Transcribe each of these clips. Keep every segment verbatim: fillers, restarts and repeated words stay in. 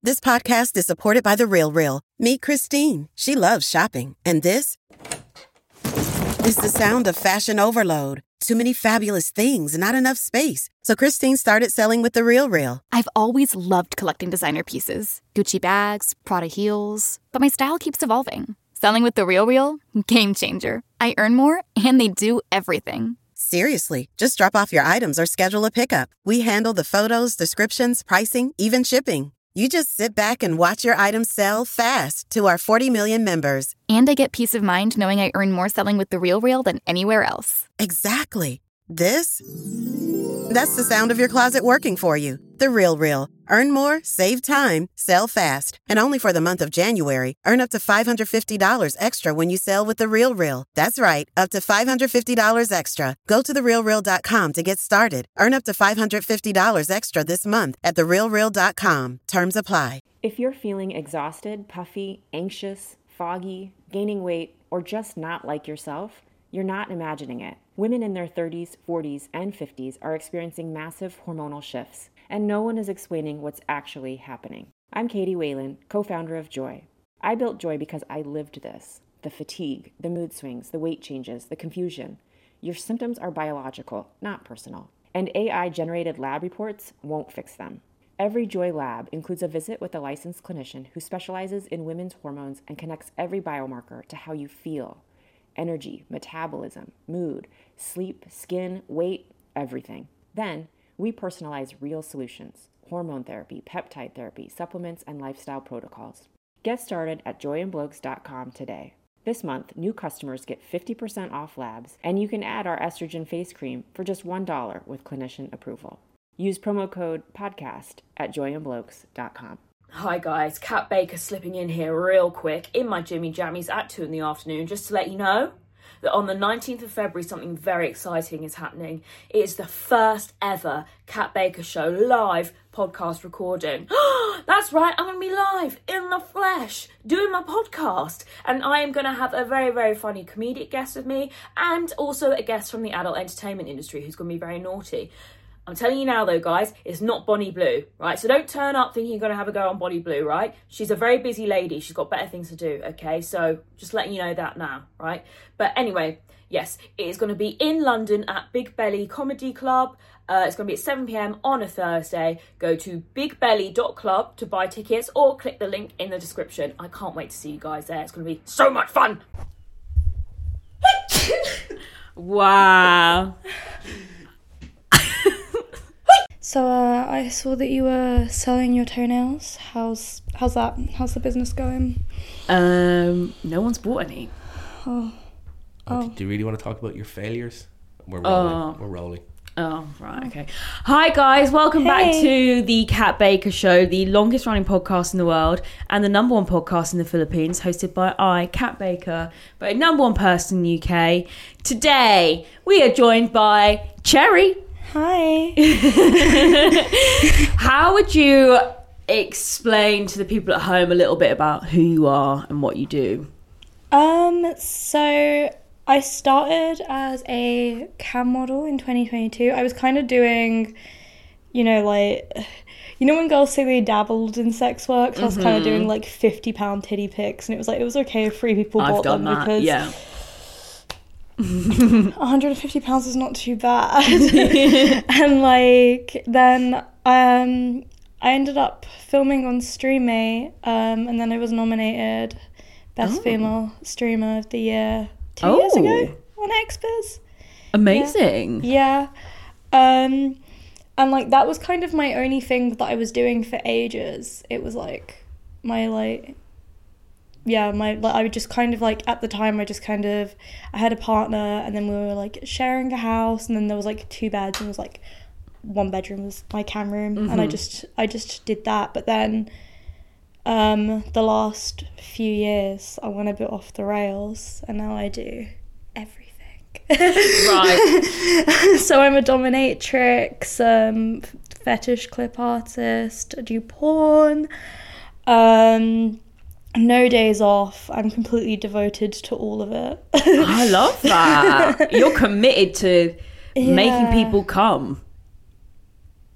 This podcast is supported by The Real Real. Meet Christine. She loves shopping. And this is the sound of fashion overload. Too many fabulous things, not enough space. So Christine started selling with The Real Real. I've always loved collecting designer pieces. Gucci bags, Prada heels. But my style keeps evolving. Selling with The Real Real? Game changer. I earn more, and they do everything. Seriously, just drop off your items or schedule a pickup. We handle the photos, descriptions, pricing, even shipping. You just sit back and watch your items sell fast to our forty million members. And I get peace of mind knowing I earn more selling with The Real Real than anywhere else. Exactly. This? That's the sound of your closet working for you. The Real Real. Earn more, save time, sell fast. And only for the month of January, earn up to five hundred fifty dollars extra when you sell with The Real Real. That's right, up to five hundred fifty dollars extra. Go to the real real dot com to get started. Earn up to five hundred fifty dollars extra this month at the real real dot com. Terms apply. If you're feeling exhausted, puffy, anxious, foggy, gaining weight, or just not like yourself, you're not imagining it. Women in their thirties, forties, and fifties are experiencing massive hormonal shifts, and no one is explaining what's actually happening. I'm Katie Whalen, co-founder of Joy. I built Joy because I lived this. The fatigue, the mood swings, the weight changes, the confusion. Your symptoms are biological, not personal. And A I-generated lab reports won't fix them. Every Joy lab includes a visit with a licensed clinician who specializes in women's hormones and connects every biomarker to how you feel. Energy, metabolism, mood, sleep, skin, weight, everything. Then, we personalize real solutions, hormone therapy, peptide therapy, supplements, and lifestyle protocols. Get started at joy and blokes dot com today. This month, new customers get fifty percent off labs, and you can add our estrogen face cream for just one dollar with clinician approval. Use promo code podcast at joy and blokes dot com. Hi guys, Kat Baker slipping in here real quick in my Jimmy Jammies at two in the afternoon just to let you know that on the nineteenth of February something very exciting is happening. It is the first ever Kat Baker Show live podcast recording. That's right, I'm going to be live in the flesh doing my podcast, and I am going to have a very, very funny comedic guest with me and also a guest from the adult entertainment industry who's going to be very naughty. I'm telling you now, though, guys, it's not Bonnie Blue, right? So don't turn up thinking you're going to have a go on Bonnie Blue, right? She's a very busy lady. She's got better things to do, okay? So just letting you know that now, right? But anyway, yes, it is going to be in London at Big Belly Comedy Club. Uh, it's going to be at seven p.m. on a Thursday. Go to big belly dot club to buy tickets or click the link in the description. I can't wait to see you guys there. It's going to be so much fun. Wow. So uh, I saw that you were selling your toenails. How's how's that? How's the business going? Um, no one's bought any. Oh, oh. Do you really want to talk about your failures? We're rolling. Oh. We're rolling. Oh, right, okay. Hi guys, welcome hey. back to the Kat Baker Show, the longest running podcast in the world and the number one podcast in the Philippines, hosted by I, Kat Baker, but a number one person in the U K. Today, we are joined by Cherry. Hi. How would you explain to the people at home a little bit about who you are and what you do? Um, so I started as a cam model in twenty twenty-two. I was kind of doing, you know, like, you know when girls say they dabbled in sex work? So mm-hmm. I was kind of doing like fifty pound titty pics, and it was like, it was okay if three people I've bought done them that, because yeah. one hundred fifty pounds is not too bad. And like then um I ended up filming on Streamate, um and then I was nominated Best oh. Female Streamer of the Year two oh. years ago on Xbiz. Amazing. Yeah. yeah um and like that was kind of my only thing that I was doing for ages. It was like my like yeah, my like, I would just kind of like, at the time, I just kind of, I had a partner, and then we were like sharing a house, and then there was like two beds, and it was like one bedroom was my cam room, mm-hmm. and I just, I just did that. But then, um, the last few years, I went a bit off the rails, and now I do everything. Right. So I'm a dominatrix, um, fetish clip artist, I do porn, um. No days off. I'm completely devoted to all of it. I love that. You're committed to yeah. making people come.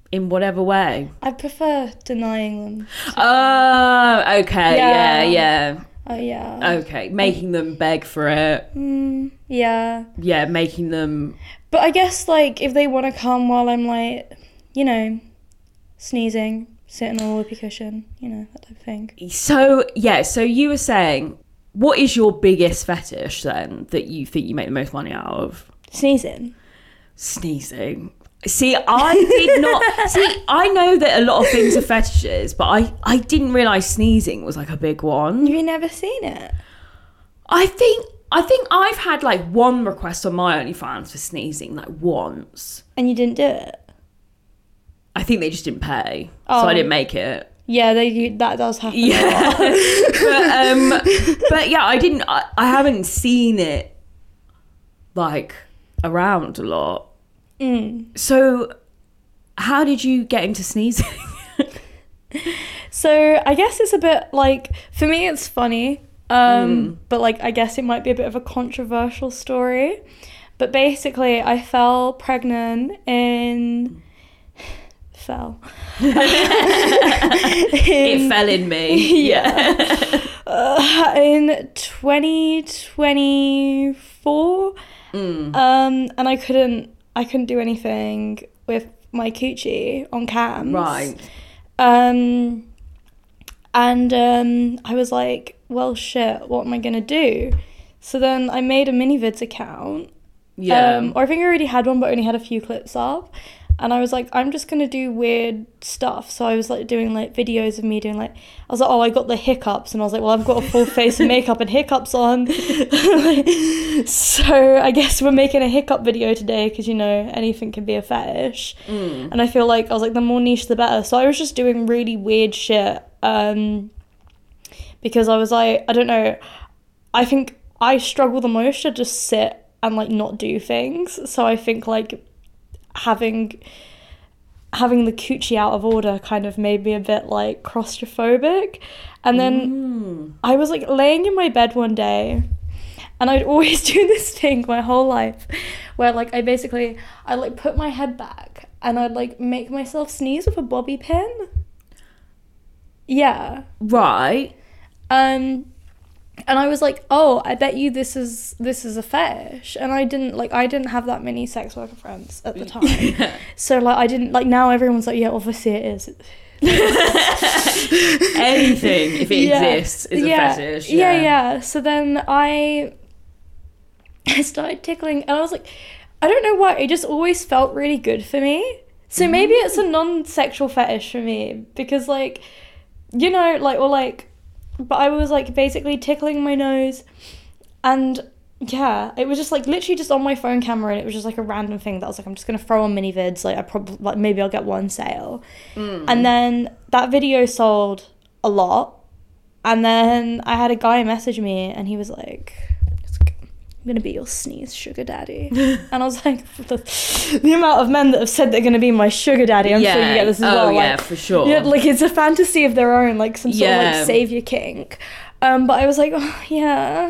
in whatever way? I prefer denying them. Oh, okay, yeah, Yeah. yeah. Oh, yeah. Okay, making them beg for it. Mm, yeah. Yeah, making them... But I guess, like, if they want to come while I'm, like, you know, sneezing, sitting on a whoopee cushion, you know, that type of thing. So, yeah, so you were saying, what is your biggest fetish, then, that you think you make the most money out of? Sneezing. Sneezing. See, I did not... See, I know that a lot of things are fetishes, but I, I didn't realise sneezing was, like, a big one. Have you never seen it? I think... I think I've had, like, one request on my OnlyFans for sneezing, like, once. And you didn't do it? I think they just didn't pay, Oh. so I didn't make it. Yeah, they do, that does happen. Yeah, but um, but yeah, I didn't. I, I haven't seen it like around a lot. Mm. So, how did you get into sneezing? So I guess it's a bit like, for me it's funny, um, Mm. but like I guess it might be a bit of a controversial story. But basically, I fell pregnant in fell. It fell in me. Yeah. uh, in twenty twenty-four, Mm. um, and I couldn't, I couldn't do anything with my coochie on cams. Right. Um, and um, I was like, well, shit, what am I gonna do? So then I made a Minivids account. Yeah. Um, or I think I already had one, but only had a few clips up. And I was like, I'm just going to do weird stuff. So I was like doing like videos of me doing like, I was like, oh, I got the hiccups. And I was like, well, I've got a full face of makeup and hiccups on. So I guess we're making a hiccup video today because, you know, anything can be a fetish. Mm. And I feel like I was like, the more niche, the better. So I was just doing really weird shit. Um, because I was like, I don't know. I think I struggle the most to just sit and like not do things. So I think like having having the coochie out of order kind of made me a bit like claustrophobic. And then Mm. I was like laying in my bed one day, and I'd always do this thing my whole life where like I basically I like put my head back and I'd like make myself sneeze with a bobby pin. Yeah. Right. Um And I was like, oh, I bet you this is this is a fetish. And I didn't like I didn't have that many sex worker friends at the time. So like I didn't like now everyone's like, yeah, obviously it is. Anything, if it Yeah. exists, is a yeah. fetish. Yeah. Yeah. yeah, So then I I started tickling and I was like, I don't know why, it just always felt really good for me. So maybe it's a non-sexual fetish for me because like, you know, like or like but I was like basically tickling my nose, and yeah, it was just like literally just on my phone camera, and it was just like a random thing that I was like, I'm just gonna throw on Minivids, like I probably like maybe I'll get one sale. Mm. And then that video sold a lot, and then I had a guy message me and he was like, I'm gonna be your sneeze sugar daddy. And I was like, the, the amount of men that have said they're gonna be my sugar daddy, I'm yeah. sure you get this as oh, well. yeah, like, for sure. yeah, like it's a fantasy of their own, like some sort of Yeah. like savior kink. Um, but I was like, oh yeah.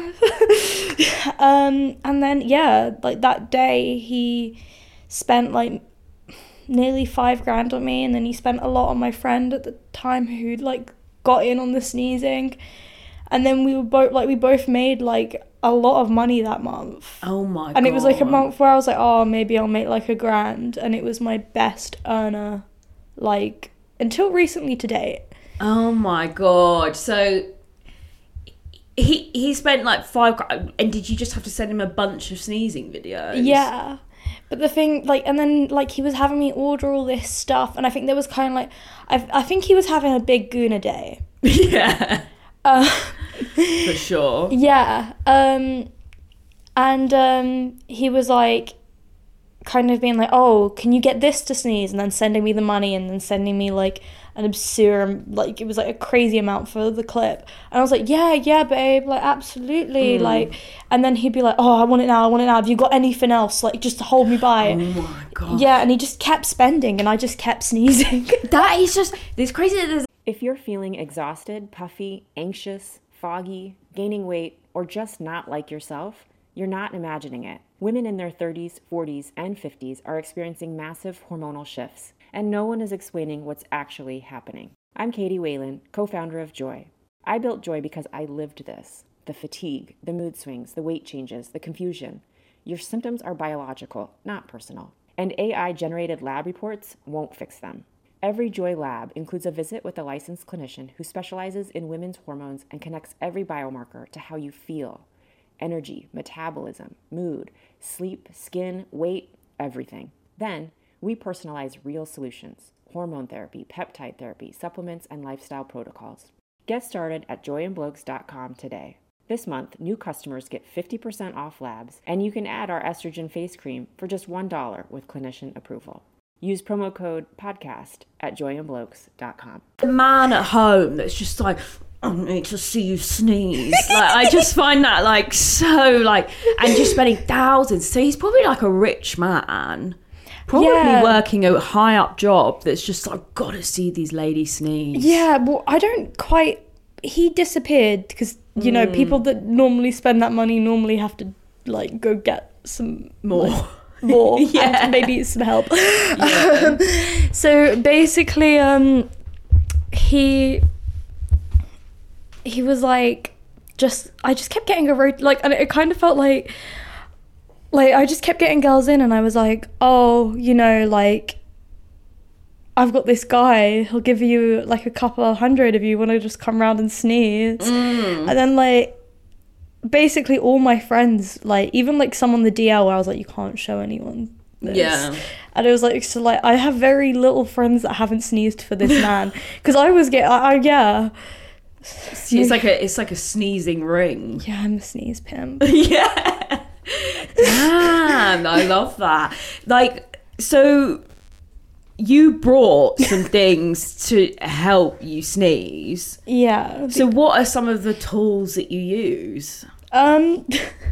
um, and then yeah, like that day he spent like nearly five grand on me, and then he spent a lot on my friend at the time who'd like got in on the sneezing, and then we were both like we both made like a lot of money that month. Oh my god. And it was like a month where I was like, oh, maybe I'll make like a grand. And it was my best earner, like, until recently to date. Oh my god. So he he spent like five grand, and did you just have to send him a bunch of sneezing videos? Yeah. But the thing, like, and then, like, he was having me order all this stuff. And I think there was kind of like, I, I think he was having a big Guna day. Yeah. Uh, For sure. Yeah. Um, and um, he was like, kind of being like, oh, can you get this to sneeze? And then sending me the money, and then sending me like an absurd, like it was like a crazy amount for the clip. And I was like, yeah, yeah, babe, like absolutely. Mm. Like, and then he'd be like, oh, I want it now, I want it now. Have you got anything else? Like, just to hold me by. Oh my god. Yeah, and he just kept spending, and I just kept sneezing. That is just, it's crazy that there's If you're feeling exhausted, puffy, anxious, foggy, gaining weight, or just not like yourself, you're not imagining it. Women in their thirties, forties, and fifties are experiencing massive hormonal shifts. and no one is explaining what's actually happening. I'm Katie Whalen, co-founder of Joy. I built Joy because I lived this. The fatigue, the mood swings, the weight changes, the confusion. Your symptoms are biological, not personal. And A I-generated lab reports won't fix them. Every Joy lab includes a visit with a licensed clinician who specializes in women's hormones and connects every biomarker to how you feel. Energy, metabolism, mood, sleep, skin, weight, everything. Then, we personalize real solutions, hormone therapy, peptide therapy, supplements, and lifestyle protocols. Get started at joy and blokes dot com today. This month, new customers get fifty percent off labs, and you can add our estrogen face cream for just one dollar with clinician approval. Use promo code podcast at joy and blokes dot com. The man at home that's just like, I need to see you sneeze. Like, I just find that like so like, and just spending thousands. So he's probably like a rich man, probably Yeah. working a high up job that's just like, gotta see these ladies sneeze. Yeah, well, I don't quite. He disappeared because you know people that normally spend that money normally have to like go get some More. like, more Yeah. and maybe some help. Yeah. Um, so basically, um, he he was like, just I just kept getting a rot- like, and it kind of felt like like I just kept getting girls in, and I was like, oh, you know, like, I've got this guy, he'll give you like a couple of hundred if you want to just come round and sneeze. Mm. And then like basically all my friends, like even like some on the D L where I was like, you can't show anyone this. Yeah. And it was like, so like I have very little friends that haven't sneezed for this man, because I was getting, I, I yeah. It's like a it's like a sneezing ring. Yeah, I'm a sneeze pimp. Yeah. Damn, I love that. Like, so you brought some things to help you sneeze. Yeah. So what are some of the tools that you use? Um.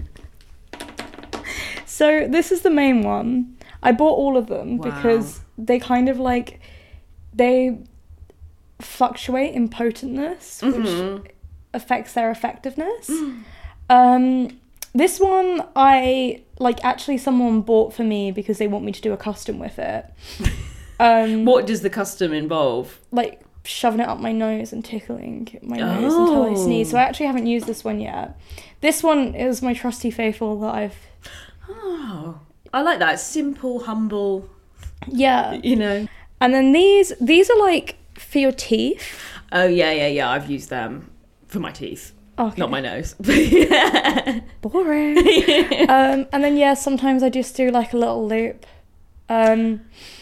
So this is the main one. I bought all of them Wow. because they kind of like they fluctuate in potentness, Mm-hmm. which affects their effectiveness. Um. This one I like actually someone bought for me because they want me to do a custom with it. Um, What does the custom involve? like shoving it up my nose and tickling my nose until I Oh. sneeze. So I actually haven't used this one yet. This one is my trusty faithful that I've Oh, I like that. Simple, humble, yeah. you know. And then these these are like for your teeth. Oh, yeah, yeah, yeah. I've used them for my teeth. Okay. Not my nose. Yeah. Boring. um, and then yeah, sometimes I just do like a little loop. Um,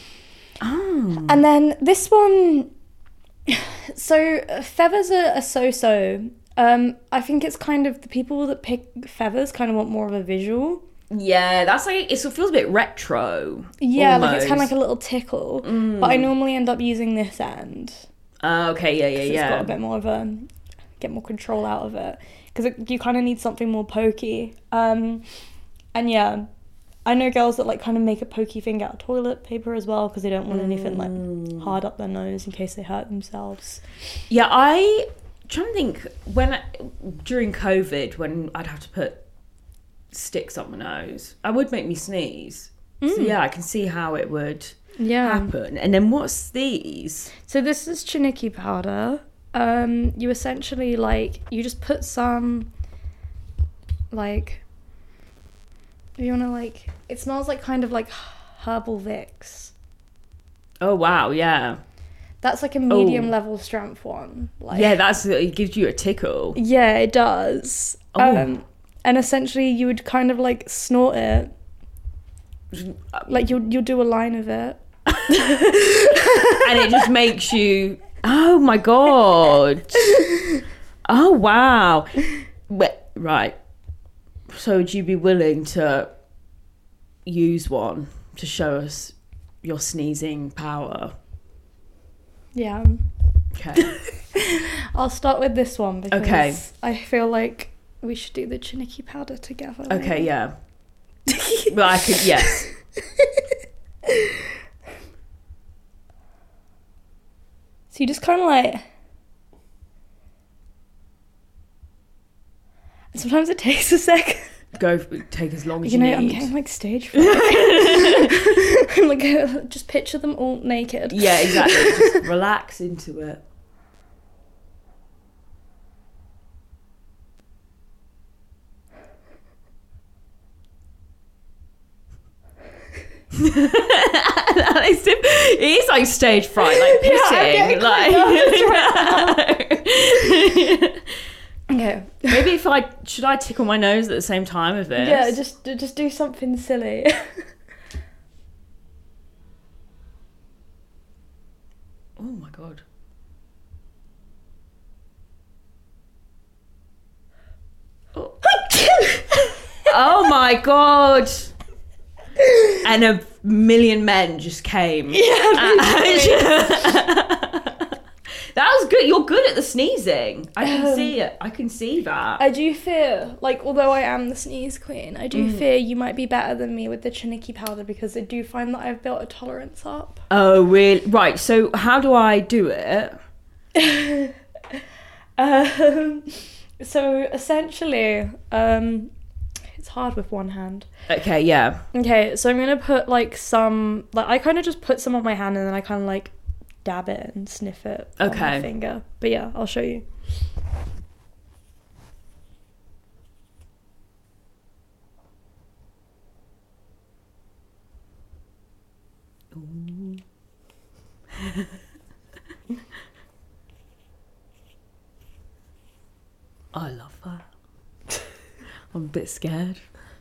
Oh. and then this one. So uh, feathers are, are so-so. Um, I think it's kind of the people that pick feathers kind of want more of a visual. Yeah, that's like, it feels a bit retro. Yeah, like it's kind of almost. like a little tickle. But I normally end up using this end. Oh, okay, yeah, yeah, 'Cause yeah. It's got a bit more of a, get more control out of it. Because you kind of need something more pokey. Um, and yeah, I know girls that like kind of make a pokey thing out of toilet paper as well, because they don't want anything like hard up their nose in case they hurt themselves. Yeah, I trying to think when I, during COVID when I'd have to put sticks up my nose, I would make me sneeze. So yeah, I can see how it would Yeah. happen. And then what's these? So this is Chiniki powder. Um, you essentially like you just put some like. If you want to like, it smells like kind of like herbal Vicks. Oh wow, yeah, That's like a medium Oh. level strength one. Like, yeah. That's it gives you a tickle. yeah, it does. Oh. Um, and essentially, you would kind of like snort it. Like you'll you'll do a line of it. And it just makes you. Oh my god. Oh wow. But, right. So would you be willing to use one to show us your sneezing power? Yeah. Okay. I'll start with this one because Okay. I feel like we should do the Chiniki powder together. Okay, yeah. Well, I could, yes. So you just kind of like. Sometimes it takes a sec. go take as long as you you, know, I'm need. getting like stage fright. I'm like, uh, just picture them all naked. Yeah, exactly. Just relax into it. It is like stage fright, like pissing. Yeah, like, okay. Maybe if I should I tickle my nose at the same time of this? Yeah, just just do something silly. Oh my god. Oh, oh my god. And a million men just came. Yeah. That was good. You're good at the sneezing. I can Um, see it. I can see that. I do fear, like, although I am the sneeze queen, I do Mm. fear you might be better than me with the Chiniki powder because I do find that I've built a tolerance up. Oh, really? Right. So how do I do it? um, so essentially, um, it's hard with one hand. Okay. Yeah. Okay, so I'm gonna put like some, like I kind of just put some on my hand and then I kind of like dab it and sniff it on my Okay. finger. But yeah, I'll show you. I love that. I'm a bit scared.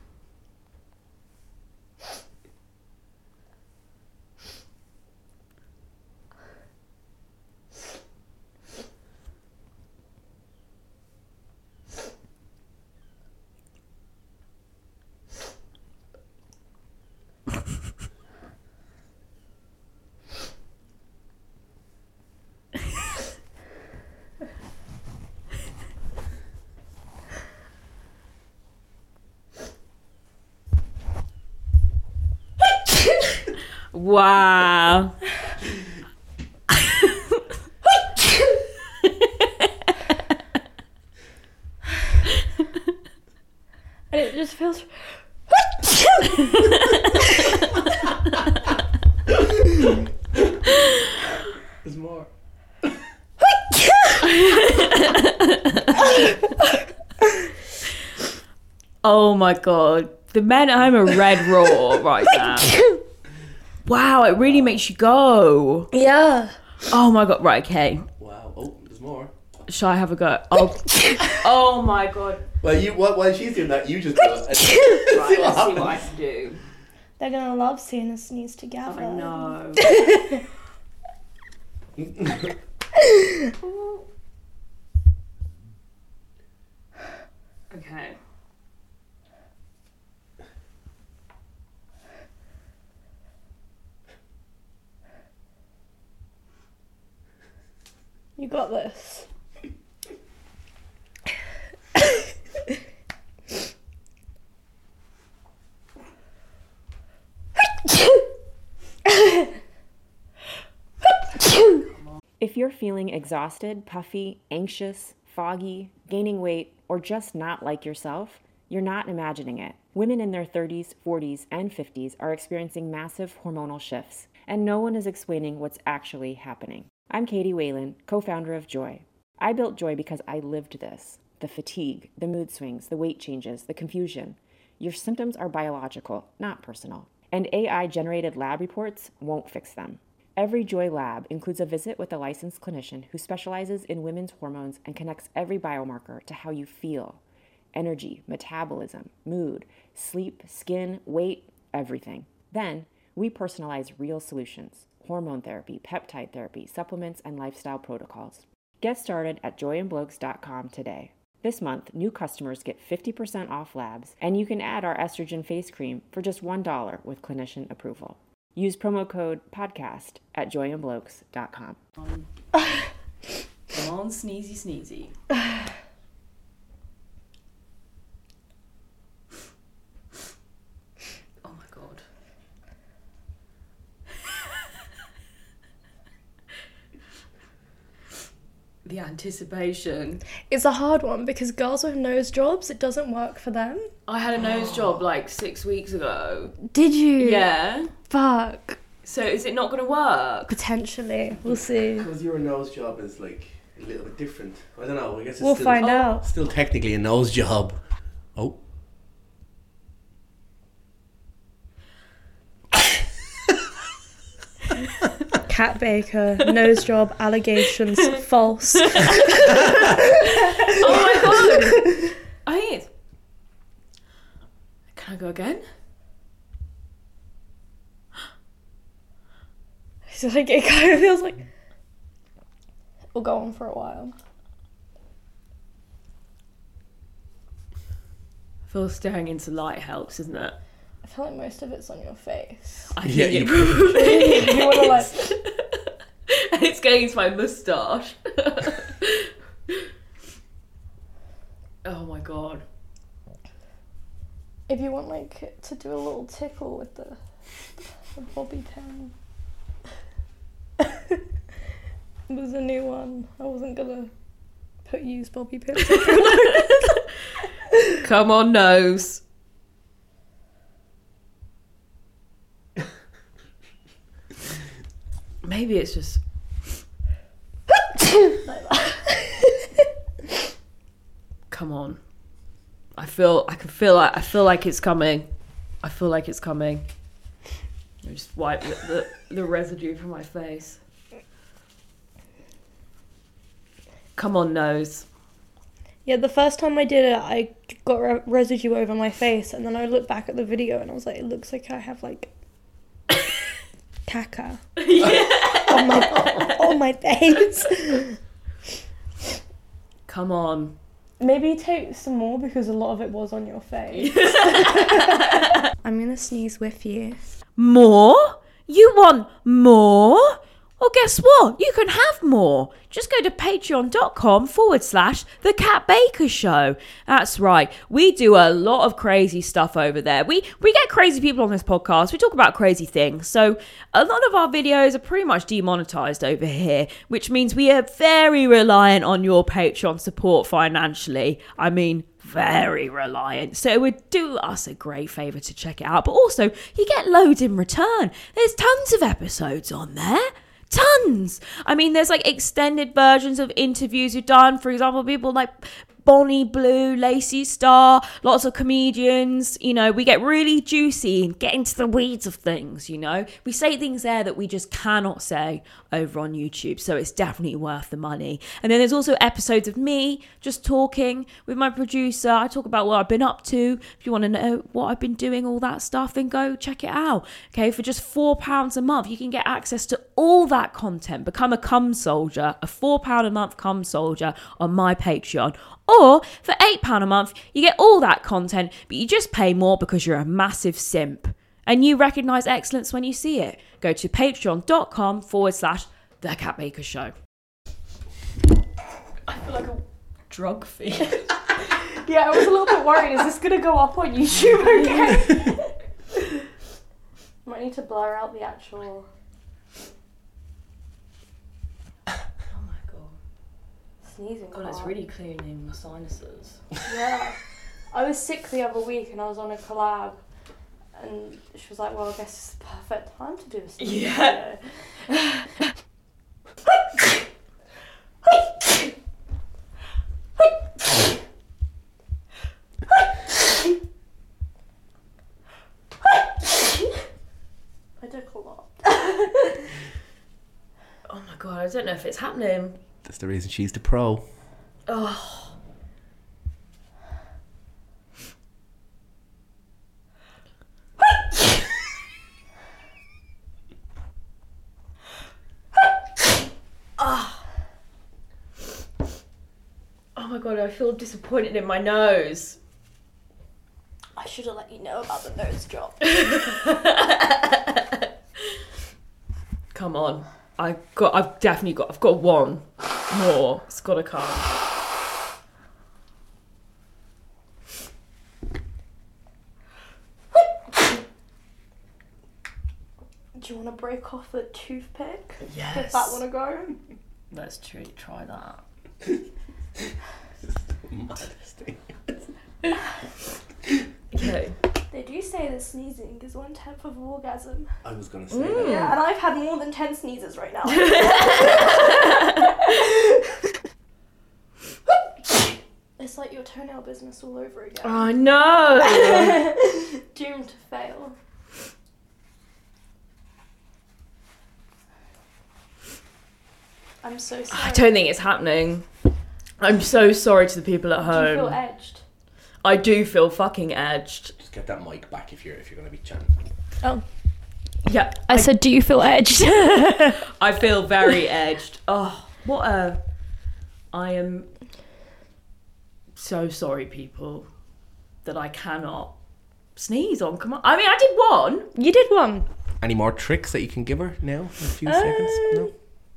Wow. And it just feels. There's more. Oh my god. The men at home are red raw right now. Wow, it really makes you go. Yeah. Oh my god. Right, okay. Wow. Oh, there's more. Shall I have a go? Oh, oh my god. Well, you while while she's doing that, you just do it. And Right, see what let's see what I happens. can do. They're gonna love seeing us sneeze together. I know. Okay. You got this. If you're feeling exhausted, puffy, anxious, foggy, gaining weight, or just not like yourself, you're not imagining it. Women in their thirties, forties, and fifties are experiencing massive hormonal shifts, and no one is explaining what's actually happening. I'm Katie Whalen, co-founder of Joy. I built Joy because I lived this. The fatigue, the mood swings, the weight changes, the confusion. Your symptoms are biological, not personal. And A I-generated lab reports won't fix them. Every Joy lab includes a visit with a licensed clinician who specializes in women's hormones and connects every biomarker to how you feel. Energy, metabolism, mood, sleep, skin, weight, everything. Then, we personalize real solutions: hormone therapy, peptide therapy, supplements, and lifestyle protocols. Get started at joy and blokes dot com today. This month, new customers get fifty percent off labs, and you can add our estrogen face cream for just one dollar with clinician approval. Use promo code podcast at joy and blokes dot com. Come on, sneezy, sneezy. Oh my god. The anticipation. It's a hard one because girls with nose jobs, it doesn't work for them. I had a nose job like six weeks ago. Did you? Yeah. Fuck. So is it not going to work? Potentially. We'll see. Because your nose job is like a little bit different. I don't know. I guess it's We'll still, find oh, out. Still technically a nose job. Oh. Kat Baker, nose job, allegations, false. Oh my god! I think it's... Can I go again? So like it kind of feels like it'll go on for a while. I feel staring into light helps, isn't it? I feel like most of it's on your face. I Yeah, think you it probably You wanna like is. And it's going into my moustache. Oh my god. if you want like to do a little tickle with the, the bobby pin. There's a new one. I wasn't gonna put use bobby pins. Come on, nose. Maybe it's just Like that. come on. I feel I can feel like I feel like it's coming. I feel like it's coming. I just wipe the, the, the residue from my face. Come on, nose. Yeah, the first time I did it, I got re- residue over my face, and then I looked back at the video and I was like, it looks like I have like caca on my on my face. Come on. Maybe take some more because a lot of it was on your face. I'm gonna sneeze with you. More? You want more? Well, guess what? You can have more. Just go to patreon.com forward slash The Kat Baker Show. That's right. We do a lot of crazy stuff over there. We we get crazy people on this podcast. We talk about crazy things. So a lot of our videos are pretty much demonetized over here, which means we are very reliant on your Patreon support financially. I mean, very reliant. So it would do us a great favour to check it out. But also, you get loads in return. There's tons of episodes on there. Tons. I mean, there's like extended versions of interviews we've done. For example, people like Bonnie Blue, Lacey Starr, lots of comedians. You know, we get really juicy and get into the weeds of things, you know. We say things there that we just cannot say over on YouTube. So it's definitely worth the money. And then there's also episodes of me just talking with my producer. I talk about what I've been up to. If you want to know what I've been doing, all that stuff, then go check it out. Okay, for just four pounds a month, you can get access to all that content. Become a cum soldier, a four pounds a month cum soldier on my Patreon. Or for eight pounds a month, you get all that content, but you just pay more because you're a massive simp. And you recognise excellence when you see it. Go to patreon.com forward slash The Kat Baker Show. I feel like a drug fiend. Yeah, I was a little bit worried. Is this gonna go up on YouTube again? Might need to blur out the actual. Sneezing. God, it's really cleaning my sinuses. Yeah. I was sick the other week and I was on a collab and she was like, well, I guess it's the perfect time to do this. Yeah. I took a lot. Oh my God, I don't know if it's happening. That's the reason she's the pro. Oh. Oh. Oh my God, I feel disappointed in my nose. I should have let you know about the nose job. Come on. I've got I've definitely got I've got one more. It's gotta come. Do you want to break off the toothpick? Yes. Give that one a go? Let's try, try that. Modesty. Okay. They do say that sneezing is one tenth of orgasm. I was gonna say Mm. that. Yeah, and I've had more than ten sneezes right now. It's like your toenail business all over again. Oh no! Doomed to fail. I'm so sorry. I don't think it's happening. I'm so sorry to the people at Do you home. feel edged? I do feel fucking edged. Just get that mic back if you're if you're gonna be chatting. Oh. Yeah, I, said, do you feel edged? I feel very edged. Oh, what a... I am so sorry, people, that I cannot sneeze on. Come on. I mean, I did one. You did one. Any more tricks that you can give her now? In a few Uh, seconds? No?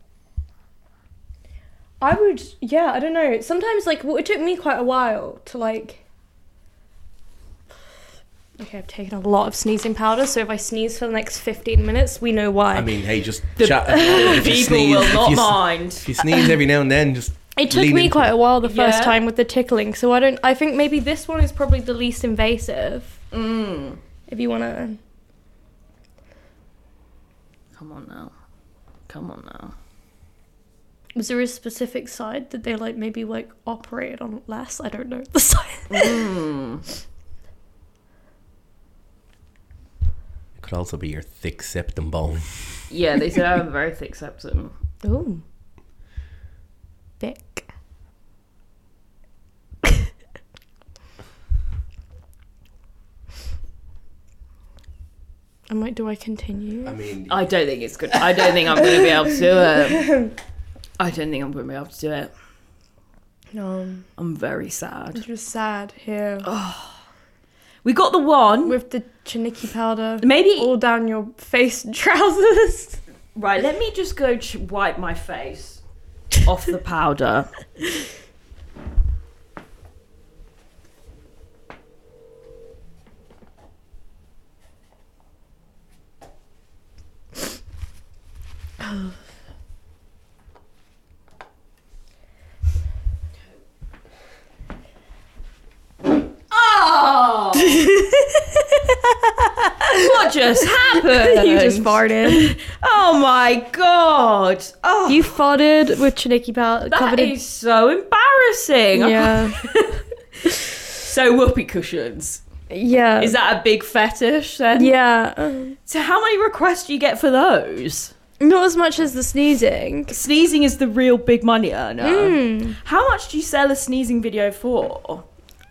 I would, yeah, I don't know. Sometimes, like, well, it took me quite a while to, like... Okay, I've taken a lot of sneezing powder, so if I sneeze for the next fifteen minutes, we know why. I mean, hey, just The chat. If you people sneeze- will if not you s- mind. If you sneeze every now and then, just It took lean me into quite it. a while the first Yeah. time with the tickling, so I don't. I think maybe this one is probably the least invasive. Mm. If you want to. Come on now. Come on now. Was there a specific side that they like maybe like operated on less? I don't know the side. Mm. It could also be your thick septum bone. Yeah, they said I have a very thick septum. Ooh. Thick. I'm like, do I continue? I mean, I don't think it's good. I don't think I'm going to be able to do it. I don't think I'm going to be able to do it. No. I'm very sad. It's just sad here. We got the one. With the chiniki powder Maybe... all down your face and trousers. Right, let me just go ch- wipe my face off the powder. Oh! What just happened? You just farted. Oh my god! Oh, You farted with chiniki powder that covered in. is so embarrassing. I Yeah. can't- So whoopee cushions. Yeah. Is that a big fetish then? Yeah. So how many requests do you get for those? Not as much as the sneezing. Sneezing is the real big money earner. Mm. How much do you sell a sneezing video for?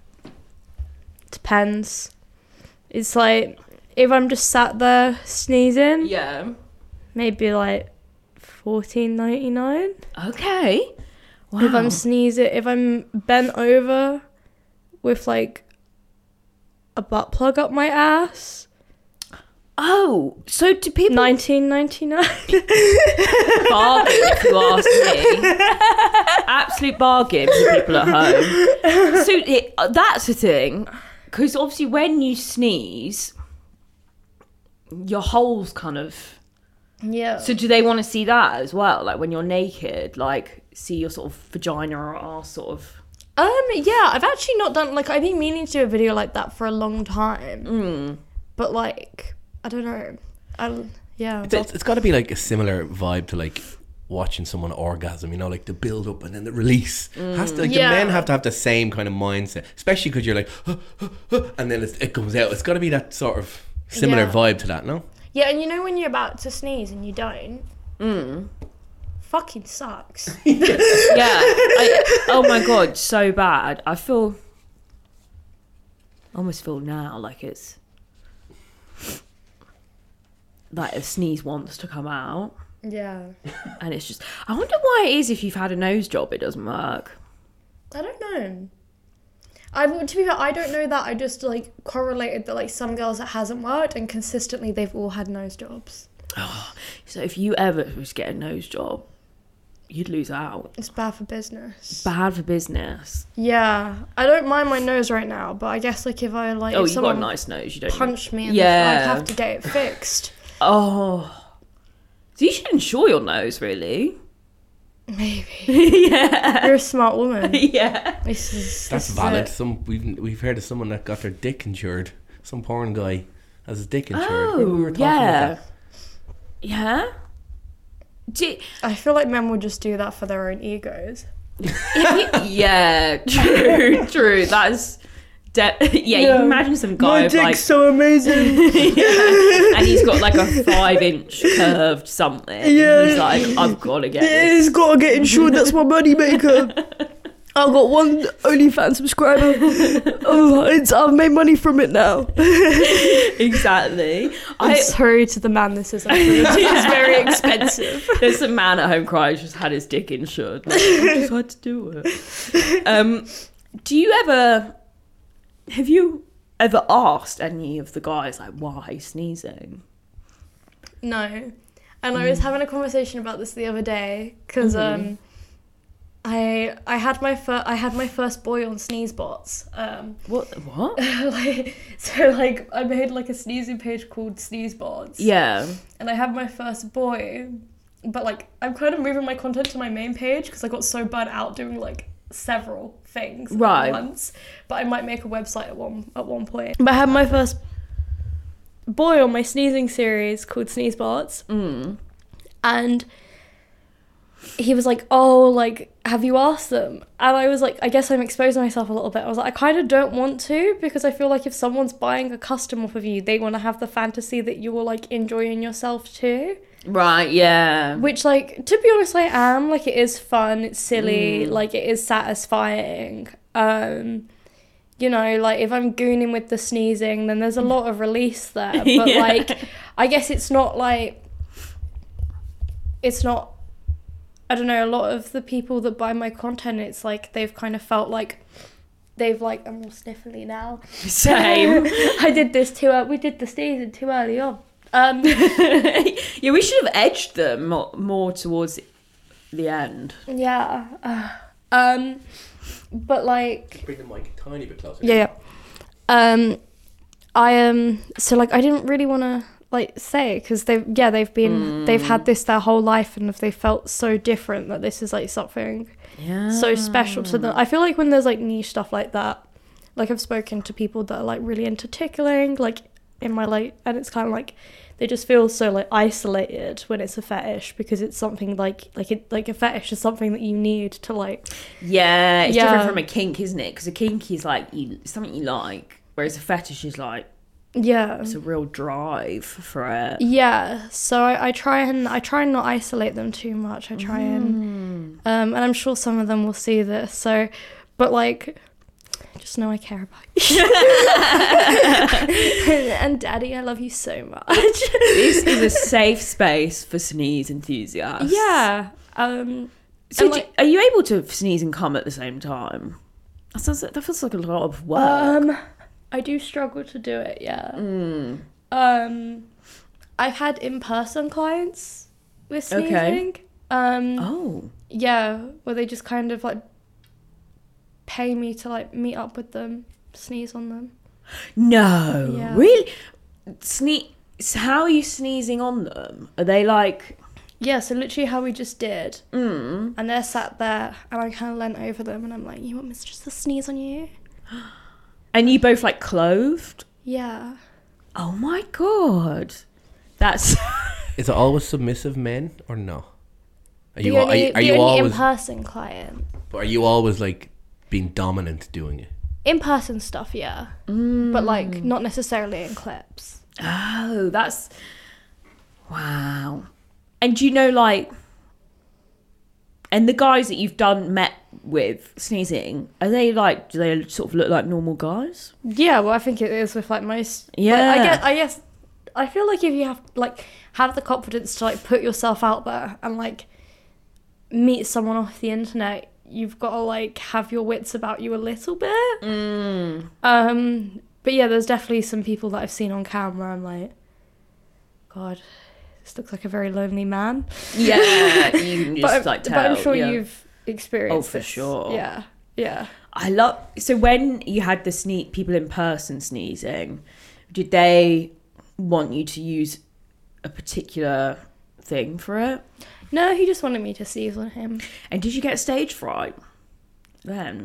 Depends. It's like, if I'm just sat there sneezing, Yeah. maybe like fourteen ninety-nine. Okay. Wow. If I'm sneezing, if I'm bent over with like a butt plug up my ass, Oh, so do people nineteen ninety-nine. bargain if you ask me? Absolute bargain for people at home. So it, that's the thing, because obviously when you sneeze, your hole's kind of. Yeah. So do they want to see that as well? Like when you're naked, like see your sort of vagina or arse sort of. Um, yeah, I've actually not done, like, I've been meaning to do a video like that for a long time. Mm. But, like, I don't know. I, yeah. It's, it's got to be like a similar vibe to like watching someone orgasm, you know, like the build up and then the release. Has to, like Yeah. the men have to have the same kind of mindset, especially because you're like, huh, huh, huh, and then it's, it comes out. It's got to be that sort of similar Yeah. vibe to that, no? Yeah, and you know when you're about to sneeze and you don't? Mm. Fucking sucks. Yeah. I, oh my god, so bad. I feel. I almost feel now like it's. Like a sneeze wants to come out, Yeah. and it's just. I wonder why it is if you've had a nose job, it doesn't work. I don't know. I, to be fair, I don't know that. I just, like, correlated that, like, some girls it hasn't worked and consistently they've all had nose jobs. So if you ever was to get a nose job, you'd lose out. It's bad for business. Bad for business. Yeah. I don't mind my nose right now, but I guess, like, if I, like, Oh, if you've got someone a nice nose. You don't. punched me in Yeah. the I'd have to get it fixed. Oh. So you should insure your nose, really. Maybe. Yeah. You're a smart woman. Yeah. This is, That's this is valid. it. Some we've we've heard of someone that got their dick insured. Some porn guy has his dick insured. Oh, Remember we were talking yeah. about that? Yeah. Do, I feel like men would just do that for their own egos. yeah, true, true. That's de- yeah, You Yeah. can imagine some guy with like, so amazing. yeah, and he's got like a five-inch curved something. Yeah. He's like, I've got to get this. He's got to get insured. That's my money maker. I've got one OnlyFans subscriber. Oh, it's, I've made money from it now. Exactly. I'm I, sorry to the man this is. It's very expensive. there's a man at home crying, just had his dick insured. Like, I just had to do it. Um, do you ever? Have you ever asked any of the guys like why sneezing? No. And I was having a conversation about this the other day because Mm-hmm. um, I I had my fir- I had my first boy on Sneezebots. Um, What? What? like so like I made like a sneezing page called Sneezebots. Yeah. And I had my first boy, but like I'm kind of moving my content to my main page because I got so burnt out doing like several things Right. at once. But I might make a website at one at one point. But I had my first boy on my sneezing series called Sneezebots. Mm. And he was like, oh, like, have you asked them? And I was like, I guess I'm exposing myself a little bit. I was like, I kind of don't want to, because I feel like if someone's buying a custom off of you, they want to have the fantasy that you're like enjoying yourself too. Right. Yeah. Which, like, to be honest, I am. Like, it is fun, it's silly, like, it is satisfying. Um, you know, like, if I'm gooning with the sneezing, then there's a lot of release there. But, Yeah. like, I guess it's not, like, it's not, I don't know, a lot of the people that buy my content, it's like, they've kind of felt like, they've, like, I'm all sniffly now. Same. I did this too, uh, we did the sneezing too early on. Um, Yeah, we should have edged them more, more towards the end. yeah. Uh, um, but, like, Bring the mic a tiny bit closer. yeah, yeah. Um, I um, so like I didn't really want to like say because they've yeah they've been they've had this their whole life, and if they felt so different that this is like something Yeah. so special to them. I feel like when there's like niche stuff like that, like I've spoken to people that are like really into tickling, like in my like, and it's kind of like they just feel so like isolated when it's a fetish, because it's something like like it like a fetish is something that you need to like Yeah, it's Yeah. different from a kink, isn't it? Because a kink is like you, something you like, whereas a fetish is like yeah it's a real drive for it. Yeah, so I, I try and I try and not isolate them too much. I try and um, and I'm sure some of them will see this. So, but like, just know I care about you. And Daddy, I love you so much. This is a safe space for sneeze enthusiasts. Yeah. Um. So, and, do- like- are you able to sneeze and cum at the same time? That sounds. That feels like a lot of work. Um. I do struggle to do it. Yeah. Um. I've had in-person clients with sneezing. Okay. Um. Oh. Yeah, where they just kind of like pay me to like meet up with them, sneeze on them. No. Yeah. Really? Sneeze. How are you sneezing on them? Are they like? Yeah, so literally how we just did. Mm. And they're sat there, and I kind of leant over them, and I'm like, you want me to just to sneeze on you? And you both like clothed? Yeah. Oh my god. That's. Is it always submissive men or no? Are The you, only, are, you- are the you only always in-person client. are you always like being dominant doing it? In-person stuff, yeah. But like, not necessarily in clips. Oh, that's. Wow. And do you know, like. And the guys that you've done met with sneezing, are they like, do they sort of look like normal guys? Yeah, well, I think it is with like most. Yeah. Like, I guess. I guess. I feel like if you have like have the confidence to like put yourself out there and like meet someone off the internet, you've got to like have your wits about you a little bit. Mm. Um. But yeah, there's definitely some people that I've seen on camera. I'm like, God, this looks like a very lonely man. Yeah, you can just But, I'm- like tell. but I'm sure yeah. you've experienced. Oh, for this. sure. Yeah. Yeah. I love. So when you had the sneeze, people in person sneezing, did they want you to use a particular thing for it? No, he just wanted me to sneeze on him. And did you get stage fright then?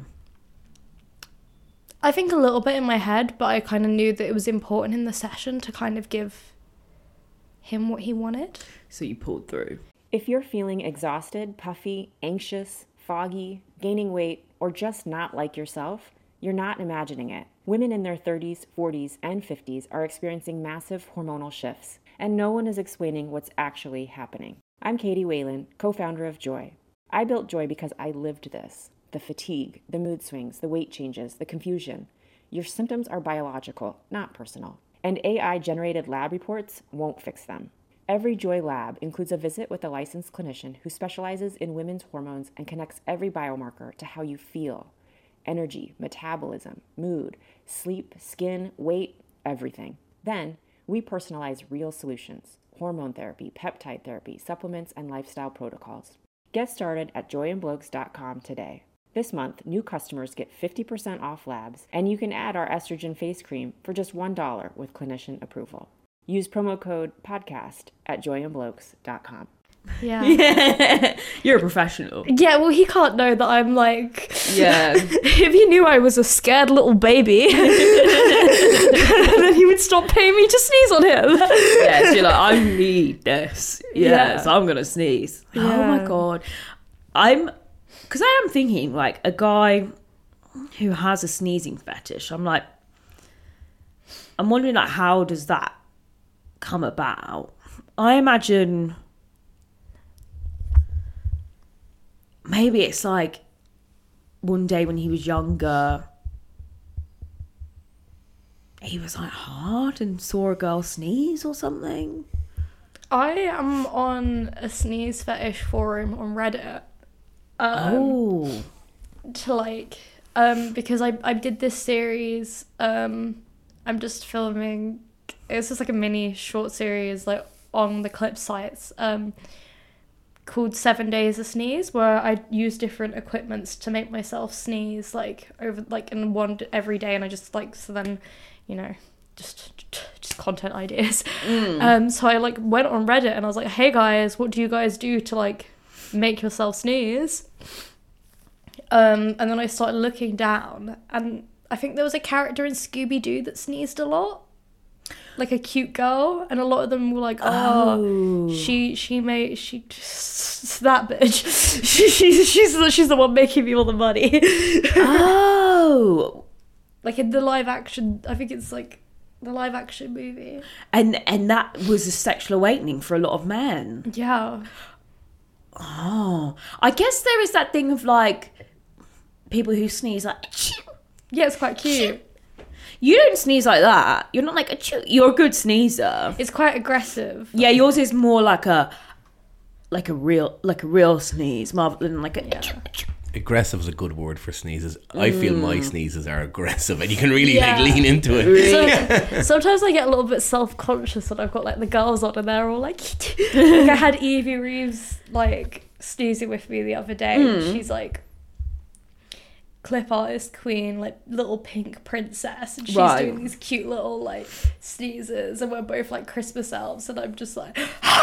I think a little bit in my head, but I kind of knew that it was important in the session to kind of give him what he wanted. So you pulled through. If you're feeling exhausted, puffy, anxious, foggy, gaining weight, or just not like yourself, you're not imagining it. Women in their thirties, forties, and fifties are experiencing massive hormonal shifts, and no one is explaining what's actually happening. I'm Katie Whalen, co-founder of Joy. I built Joy because I lived this. The fatigue, the mood swings, the weight changes, the confusion. Your symptoms are biological, not personal. And A I-generated lab reports won't fix them. Every Joy lab includes a visit with a licensed clinician who specializes in women's hormones and connects every biomarker to how you feel. Energy, metabolism, mood, sleep, skin, weight, everything. Then, we personalize real solutions: hormone therapy, peptide therapy, supplements, and lifestyle protocols. Get started at joy and blokes dot com today. This month, new customers get fifty percent off labs, and you can add our estrogen face cream for just one dollar with clinician approval. Use promo code podcast at joy and blokes dot com. Yeah. Yeah. You're a professional. Yeah, well, he can't know that I'm like... Yeah. If he knew I was a scared little baby, then he would stop paying me to sneeze on him. Yeah, so you're like, I need this. Yeah, Yeah. so I'm going to sneeze. Oh my Yeah. God. I'm... Because I am thinking, like, a guy who has a sneezing fetish, I'm like... I'm wondering, like, how does that come about? I imagine... Maybe it's like one day when he was younger, he was like hard and saw a girl sneeze or something. I am on a sneeze fetish forum on Reddit. Um, Oh. To like, um, because I, I did this series, um, I'm just filming, it's just like a mini short series, like on the clip sites, um, called Seven Days of Sneeze, where I use different equipments to make myself sneeze, like over like in one every day, and I just like so then, you know, just just content ideas. Mm. Um, so I like went on Reddit and I was like, hey guys, what do you guys do to like make yourself sneeze? Um, and then I started looking down, and I think there was a character in Scooby-Doo that sneezed a lot. Like a cute girl, and a lot of them were like, "Oh, oh. she she made she that bitch. she, she's she's the, she's the one making me all the money." Oh, like in the live action, I think it's like the live action movie. And and that was a sexual awakening for a lot of men. Yeah. Oh, I guess there is that thing of like people who sneeze like. Yeah, it's quite cute. You don't sneeze like that. You're not like a chew. You're a good sneezer. It's quite aggressive. Yeah, yours is more like a, like a real, like a real sneeze, rather than like a. Yeah. Aggressive is a good word for sneezes. I feel my sneezes are aggressive, and you can really Yeah. like lean into it. So, sometimes I get a little bit self-conscious when I've got like the girls on and they're all like, like I had Evie Reeves like sneezing with me the other day, and she's like clip artist queen, like little pink princess, and she's Right. doing these cute little like sneezes, and we're both like Christmas elves, and I'm just like,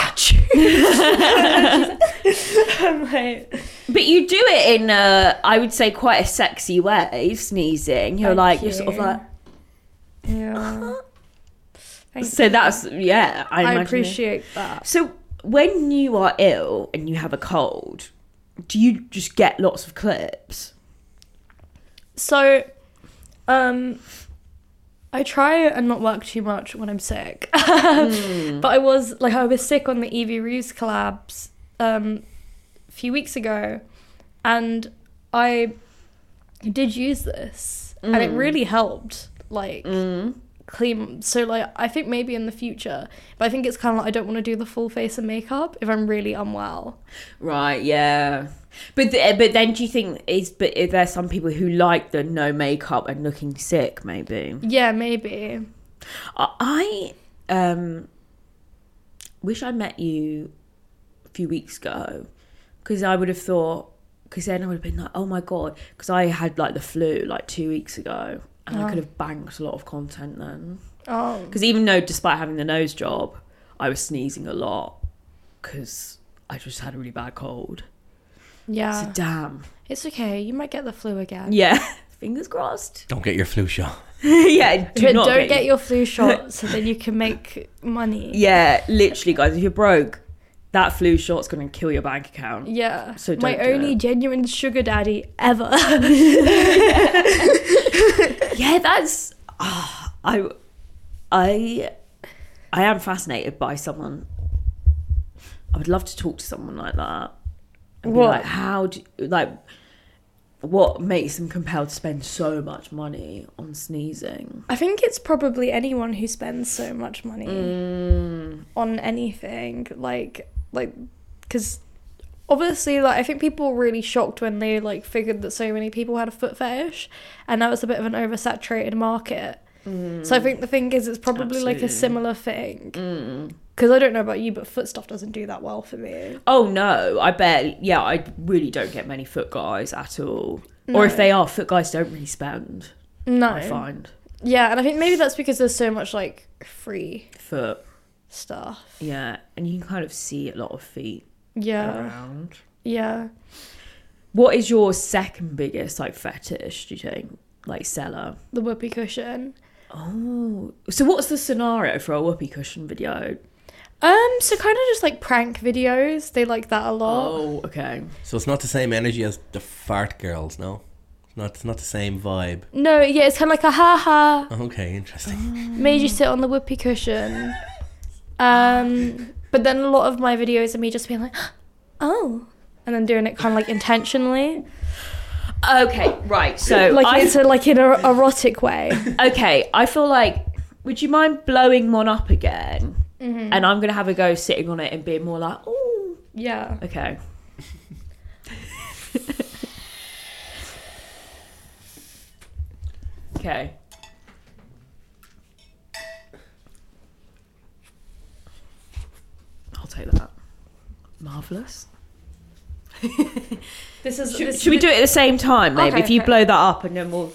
I'm like, But you do it in, a, I would say, quite a sexy way. Sneezing, you're Thank like, you're you. sort of like. yeah. Thank So you. that's yeah. I, I imagine it. appreciate that. So when you are ill and you have a cold, do you just get lots of clips? So, um, I try and not work too much when I'm sick. mm. But I was, like, I was sick on the Evie Reeves collabs um, a few weeks ago. And I did use this. Mm. And it really helped, like, mm. clean. So, like, I think maybe in the future. But I think it's kind of like I don't want to do the full face of makeup if I'm really unwell. Right, yeah. But th- but then do you think is but are there some people who like the no makeup and looking sick maybe? Yeah, maybe. I um wish I met you a few weeks ago, because I would have thought, because then I would have been like, oh my god, because I had like the flu like two weeks ago and Oh. I could have banked a lot of content then. Oh. Because even though despite having the nose job, I was sneezing a lot because I just had a really bad cold. Yeah. So damn. It's okay. You might get the flu again. Yeah. Fingers crossed. Don't get your flu shot. Yeah. Do But not don't get, get your flu shot so then you can make money. Yeah, literally, guys. If you're broke, that flu shot's going to kill your bank account. Yeah. So don't my do only it. genuine sugar daddy ever. Yeah, that's. Oh, I, I, I am fascinated by someone. I would love to talk to someone like that. And be What? like, how do like, what makes them compelled to spend so much money on sneezing? I think it's probably anyone who spends so much money Mm. on anything. Like, like, because obviously, like, I think people were really shocked when they, like, figured that so many people had a foot fetish. And now it's a bit of an oversaturated market. Mm. So I think the thing is, it's probably like a Absolutely. similar thing. Mm. Because I don't know about you, but foot stuff doesn't do that well for me. Oh no, I bet. Yeah, I really don't get many foot guys at all. No. Or if they are, foot guys don't really spend. No. I find Yeah, and I think maybe that's because there's so much, like, free foot. stuff. Yeah, and you can kind of see a lot of feet Yeah. around. Yeah. What is your second biggest like fetish? Do you think, like seller? The whoopee cushion. Oh, so what's the scenario for a whoopee cushion video? Um, so kind of just like prank videos. They like that a lot. Oh, okay. So it's not the same energy as the fart girls, no? It's not, it's not the same vibe. No, yeah, it's kind of like a ha ha. Okay, interesting. Made you sit on the whoopee cushion. Um, but then a lot of my videos are me just being like, oh, and then doing it kind of like intentionally, Okay, right. So like I, it's a, like in an erotic way. okay, I feel like, would you mind blowing one up again? Mm-hmm. And I'm gonna have a go sitting on it and being more like, oh, Yeah. okay. Okay. I'll take that. Marvellous. This is. Should, this should we do it at the same time, maybe? Okay, if you okay. blow that up and then we'll...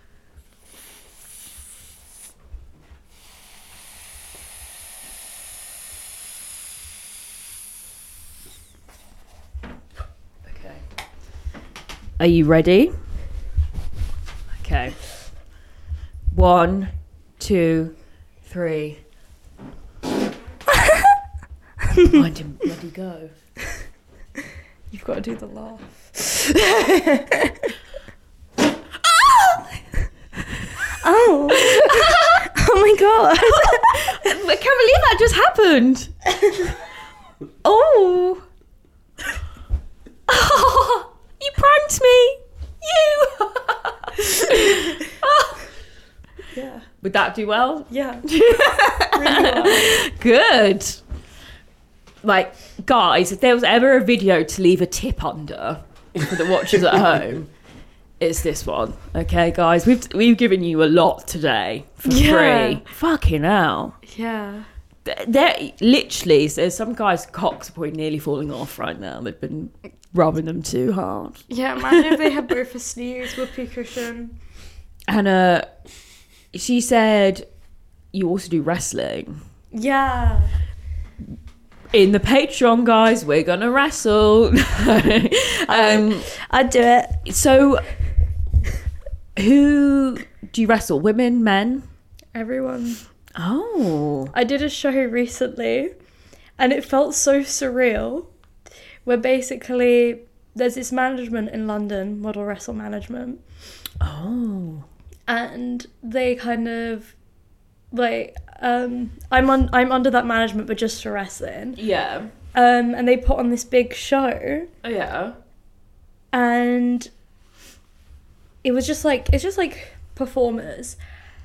Okay. Are you ready? Okay. One, two, three. Mind him bloody go. You've got to do the laugh. Oh. Oh my god. I can't believe that just happened. Oh. Oh, you pranked me. You. Oh. Yeah. Would that do well? Yeah. Really well. Good. Like, guys, if there was ever a video to leave a tip under for the watchers at home, it's this one. Okay, guys, we've we've given you a lot today for Yeah. free. Fucking hell. Yeah. There, there literally, there's some guys' cocks are probably nearly falling off right now. They've been rubbing them too hard. Yeah, imagine if they had both a sneeze, whoopee cushion. And uh, she said, you also do wrestling. Yeah. In the Patreon, guys, we're gonna wrestle. um, I'd do it. so, who do you wrestle? Women, men? Everyone. Oh, I did a show recently and it felt so surreal where basically there's this management in London, Model Wrestle Management, oh, and they kind of like um I'm on I'm under that management but just for wrestling. yeah, Um and they put on this big show oh, yeah. and it was just like it's just like performers.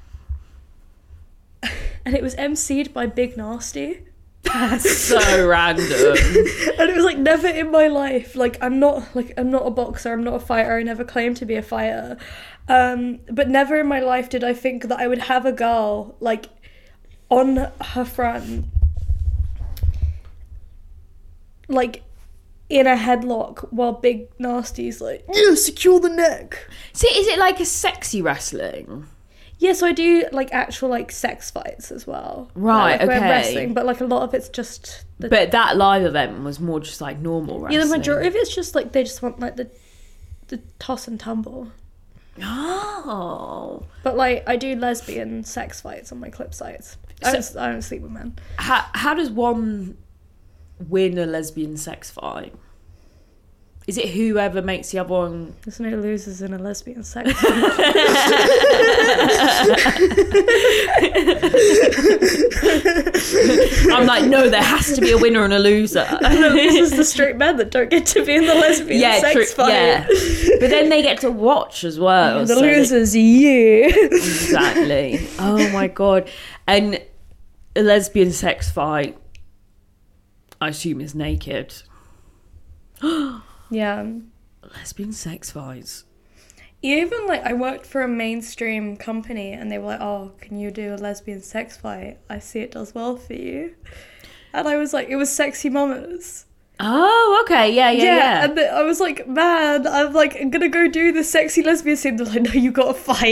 And it was emceed by Big Nasty. That's so random. And it was like never in my life, like I'm not like I'm not a boxer, I'm not a fighter, I never claimed to be a fighter, um but never in my life did I think that I would have a girl like on her front, like in a headlock while Big Nasty's like, yeah, secure the neck. See, is it like a sexy wrestling? Yeah, so I do like actual like sex fights as well. Right, like, we're okay. wrestling, but like a lot of it's just. The, But that live event was more just like normal wrestling. yeah, the majority of it's just like they just want like the, the toss and tumble. Oh. But like I do lesbian sex fights on my clip sites. I don't, I don't sleep with men. How how does one win a lesbian sex fight? Is it whoever makes the other one? There's no losers in a lesbian sex fight. I'm like, no, there has to be a winner and a loser. No, this is the straight men that don't get to be in the lesbian yeah, sex true, fight. yeah. But then they get to watch as well. The so they- losers are you. Exactly. Oh my god. And a lesbian sex fight, I assume, is naked. Yeah. Lesbian sex fights. Even like I worked for a mainstream company and they were like, oh, can you do a lesbian sex fight? I see it does well for you. And I was like, it was Sexy Mamas. Oh, okay. Yeah, yeah, yeah. And the, I was like, man, I'm like, I'm gonna go do the sexy lesbian scene. They're like, no, you gotta fight.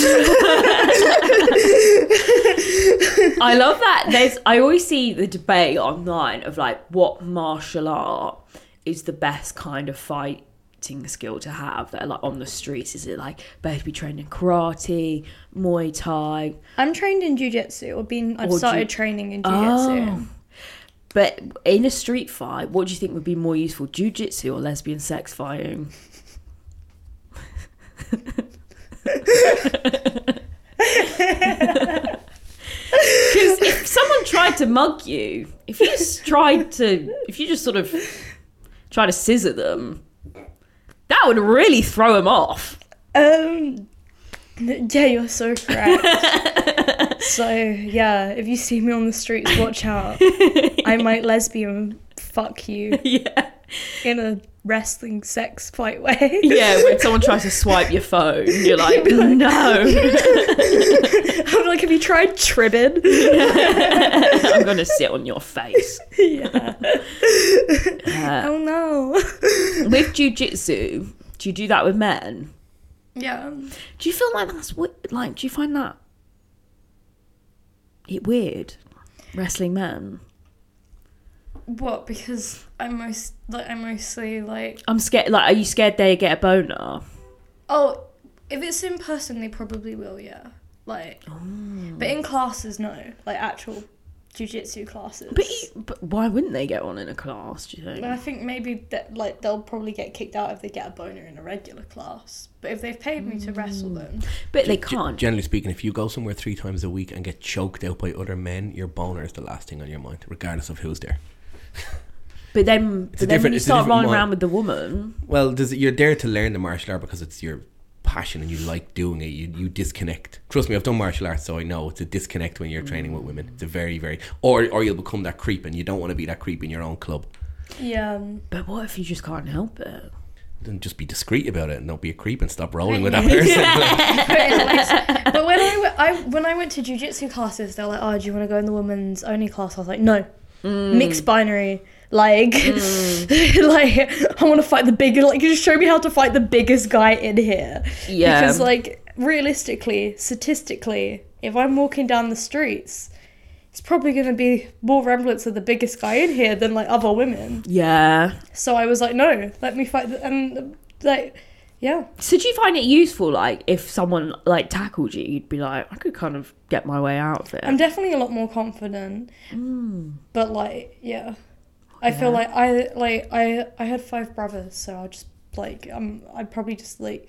I love that. There's, I always see the debate online of like what martial art is the best kind of fighting skill to have that are like on the streets. Is it like better to be trained in karate, Muay Thai? I'm trained in jiu-jitsu, or been I've Or started ju- training in jiu-jitsu. Oh. But in a street fight, what do you think would be more useful, jiu-jitsu or lesbian sex fighting? Because if someone tried to mug you, if you just tried to, if you just sort of try to scissor them, that would really throw them off. Um, yeah, you're so correct. So yeah, if you see me on the streets, watch out. I might lesbian fuck you. Yeah. In a wrestling sex fight way. Yeah, when someone tries to swipe your phone, you're like, no. I'm like, have you tried tribbing? I'm going to sit on your face. Yeah. Uh, Oh no. with jiu-jitsu, do you do that with men? Yeah. Do you feel like that's wi- like? Do you find that it weird, wrestling men? What? Because I'm most like I'm mostly like. I'm scared. Like, are you scared they get a boner? Oh, if it's in person, they probably will. Yeah. Like. But in classes, no. Like actual jiu-jitsu classes. But, you, but why wouldn't they get one in a class? Do you think? I think maybe that like they'll probably get kicked out if they get a boner in a regular class. But if they've paid me to wrestle them, But they G- can't. Generally speaking, if you go somewhere three times a week and get choked out by other men, your boner is the last thing on your mind, regardless of who's there. But then, but a then when different- you it's a start different rolling mind. around with the woman, Well, does it, you're there to learn the martial art because it's your passion and you like doing it. You you disconnect. Trust me, I've done martial arts, so I know it's a disconnect when you're training with women. It's a very, very... Or, or you'll become that creep and you don't want to be that creep in your own club. yeah. um, but what if you just can't help it? Then just be discreet about it and don't be a creep and stop rolling with that person. Like, But when I, w- I when I went to jiu-jitsu classes, they were like, "Oh, do you want to go in the women's only class?" I was like, "No, mixed binary." Like, like I want to fight the bigger. Like, just show me how to fight the biggest guy in here. Yeah. Because like realistically, statistically, if I'm walking down the streets, it's probably going to be more remnants of the biggest guy in here than like other women. Yeah. So I was like, no, let me fight. The, and like, yeah. So do you find it useful, like, if someone, like, tackled you, you'd be like, I could kind of get my way out of it? I'm definitely a lot more confident. But like, yeah. I feel like I like I I had five brothers, so I just like um I'd probably just like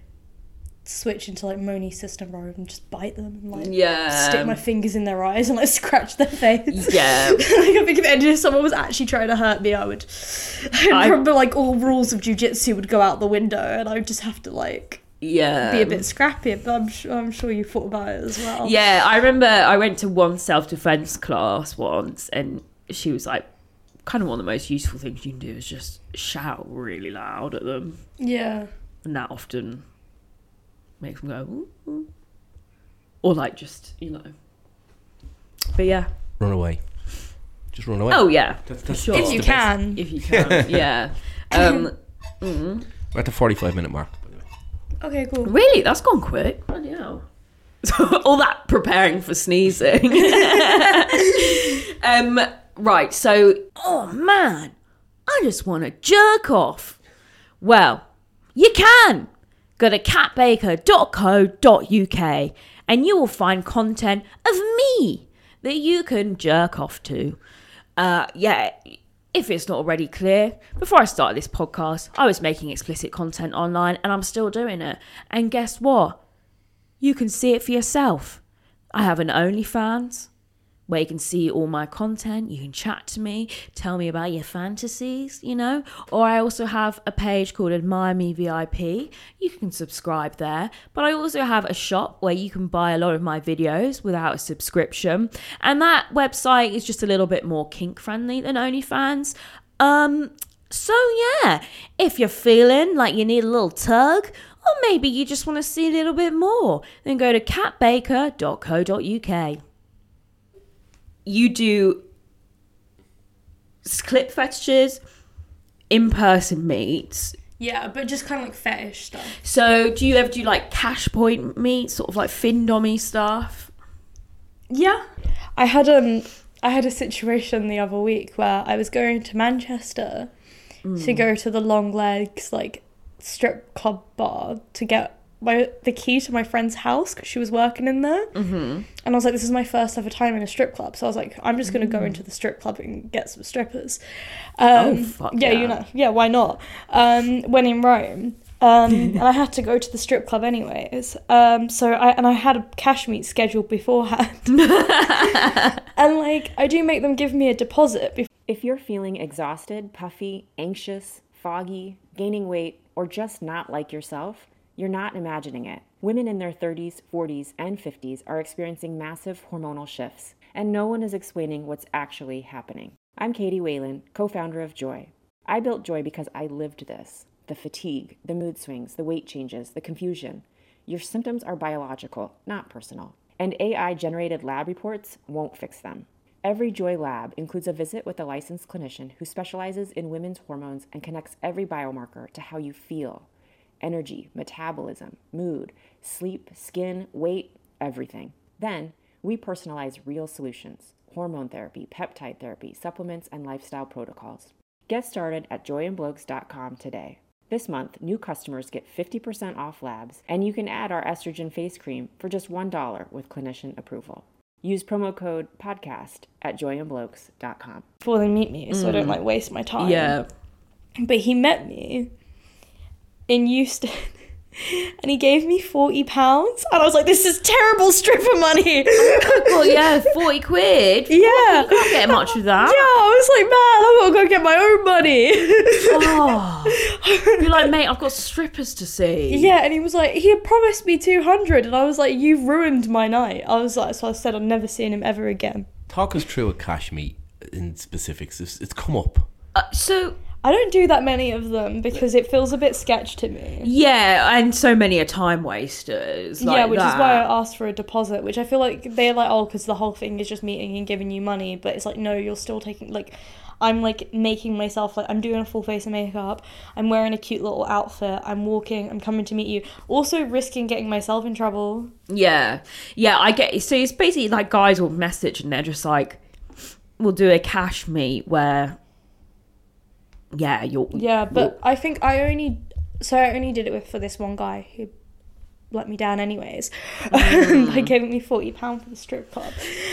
switch into like Moni System Road and just bite them and like Yeah. stick my fingers in their eyes and like scratch their face. Yeah. Like, I think if, if someone was actually trying to hurt me, I would. I I- remember like all rules of jiu-jitsu would go out the window, and I would just have to like Yeah. be a bit scrappy. But I'm sure I'm sure you thought about it as well. Yeah, I remember I went to one self-defense class once, and she was like, kind of one of the most useful things you can do is just shout really loud at them, Yeah. and that often makes them go, ooh, ooh. Or like just, you know. But yeah. run away. Just run away. Oh yeah, That's- for that's- sure. If you the best. can. If you can, yeah. Um, We're at the forty-five minute mark, by the way. Okay. Cool. really, that's gone quick. Bloody hell. All that preparing for sneezing. um, right, so, oh man, I just want to jerk off. Well, you can. Go to cat baker dot co dot uk and you will find content of me that you can jerk off to. Uh, yeah, if it's not already clear, before I started this podcast, I was making explicit content online and I'm still doing it. And guess what? You can see it for yourself. I have an OnlyFans where you can see all my content. You can chat to me, tell me about your fantasies, you know. Or I also have a page called Admire Me V I P. You can subscribe there. But I also have a shop where you can buy a lot of my videos without a subscription. And that website is just a little bit more kink friendly than OnlyFans. Um, so yeah, if you're feeling like you need a little tug, or maybe you just want to see a little bit more, then go to cat baker dot co dot uk. You do clip fetishes, in-person meets. Yeah, but just kind of like fetish stuff. So do you ever do like cash point meets, sort of like Findommy stuff? Yeah. I had um I had a situation the other week where I was going to Manchester mm. to go to the Long Legs like strip club bar to get my the key to my friend's house because she was working in there. Mm-hmm. And I was like, this is my first ever time in a strip club, so I was like, I'm just gonna mm. go into the strip club and get some strippers. Um, oh fuck yeah, yeah. you know, yeah, why not? Um, when in Rome, um, and I had to go to the strip club anyways. Um, so I and I had a cash meet scheduled beforehand, and like I do make them give me a deposit. Before- If you're feeling exhausted, puffy, anxious, foggy, gaining weight, or just not like yourself, you're not imagining it. Women in their thirties, forties, and fifties are experiencing massive hormonal shifts, and no one is explaining what's actually happening. I'm Katie Whalen, co-founder of Joy. I built Joy because I lived this. The fatigue, the mood swings, the weight changes, the confusion. Your symptoms are biological, not personal. And A I-generated lab reports won't fix them. Every Joy lab includes a visit with a licensed clinician who specializes in women's hormones and connects every biomarker to how you feel. Energy, metabolism, mood, sleep, skin, weight, everything. Then, we personalize real solutions, hormone therapy, peptide therapy, supplements, and lifestyle protocols. Get started at joy and blokes dot com today. This month, new customers get fifty percent off labs, and you can add our estrogen face cream for just one dollar with clinician approval. Use promo code podcast at joy and blokes dot com. Before they meet me, so mm. I don't like waste my time. Yeah. But he met me in Euston and he gave me forty pounds and I was like, this is terrible stripper money. Well, yeah, forty quid. Yeah. You can't get much of that. Yeah, I was like, man, I'm gonna go get my own money. Oh. You're like, mate, I've got strippers to see. Yeah, and he was like, he had promised me two hundred and I was like, you've ruined my night. I was like, so I said I'm never seeing him ever again. Talk us through a cash meet in specifics. It's, it's come up. Uh, so... I don't do that many of them because it feels a bit sketch to me. Yeah, and so many are time wasters. Like yeah, which that. is why I asked for a deposit, which I feel like they're like, oh, because the whole thing is just meeting and giving you money. But it's like, no, you're still taking, like, I'm like making myself, like, I'm doing a full face of makeup. I'm wearing a cute little outfit. I'm walking. I'm coming to meet you. Also risking getting myself in trouble. Yeah. Yeah, I get, so it's basically like guys will message and they're just like, we'll do a cash meet where... Yeah, you're... Yeah, but you're, I think I only... So I only did it with for this one guy who let me down anyways. Mm. By giving me forty pounds for the strip club.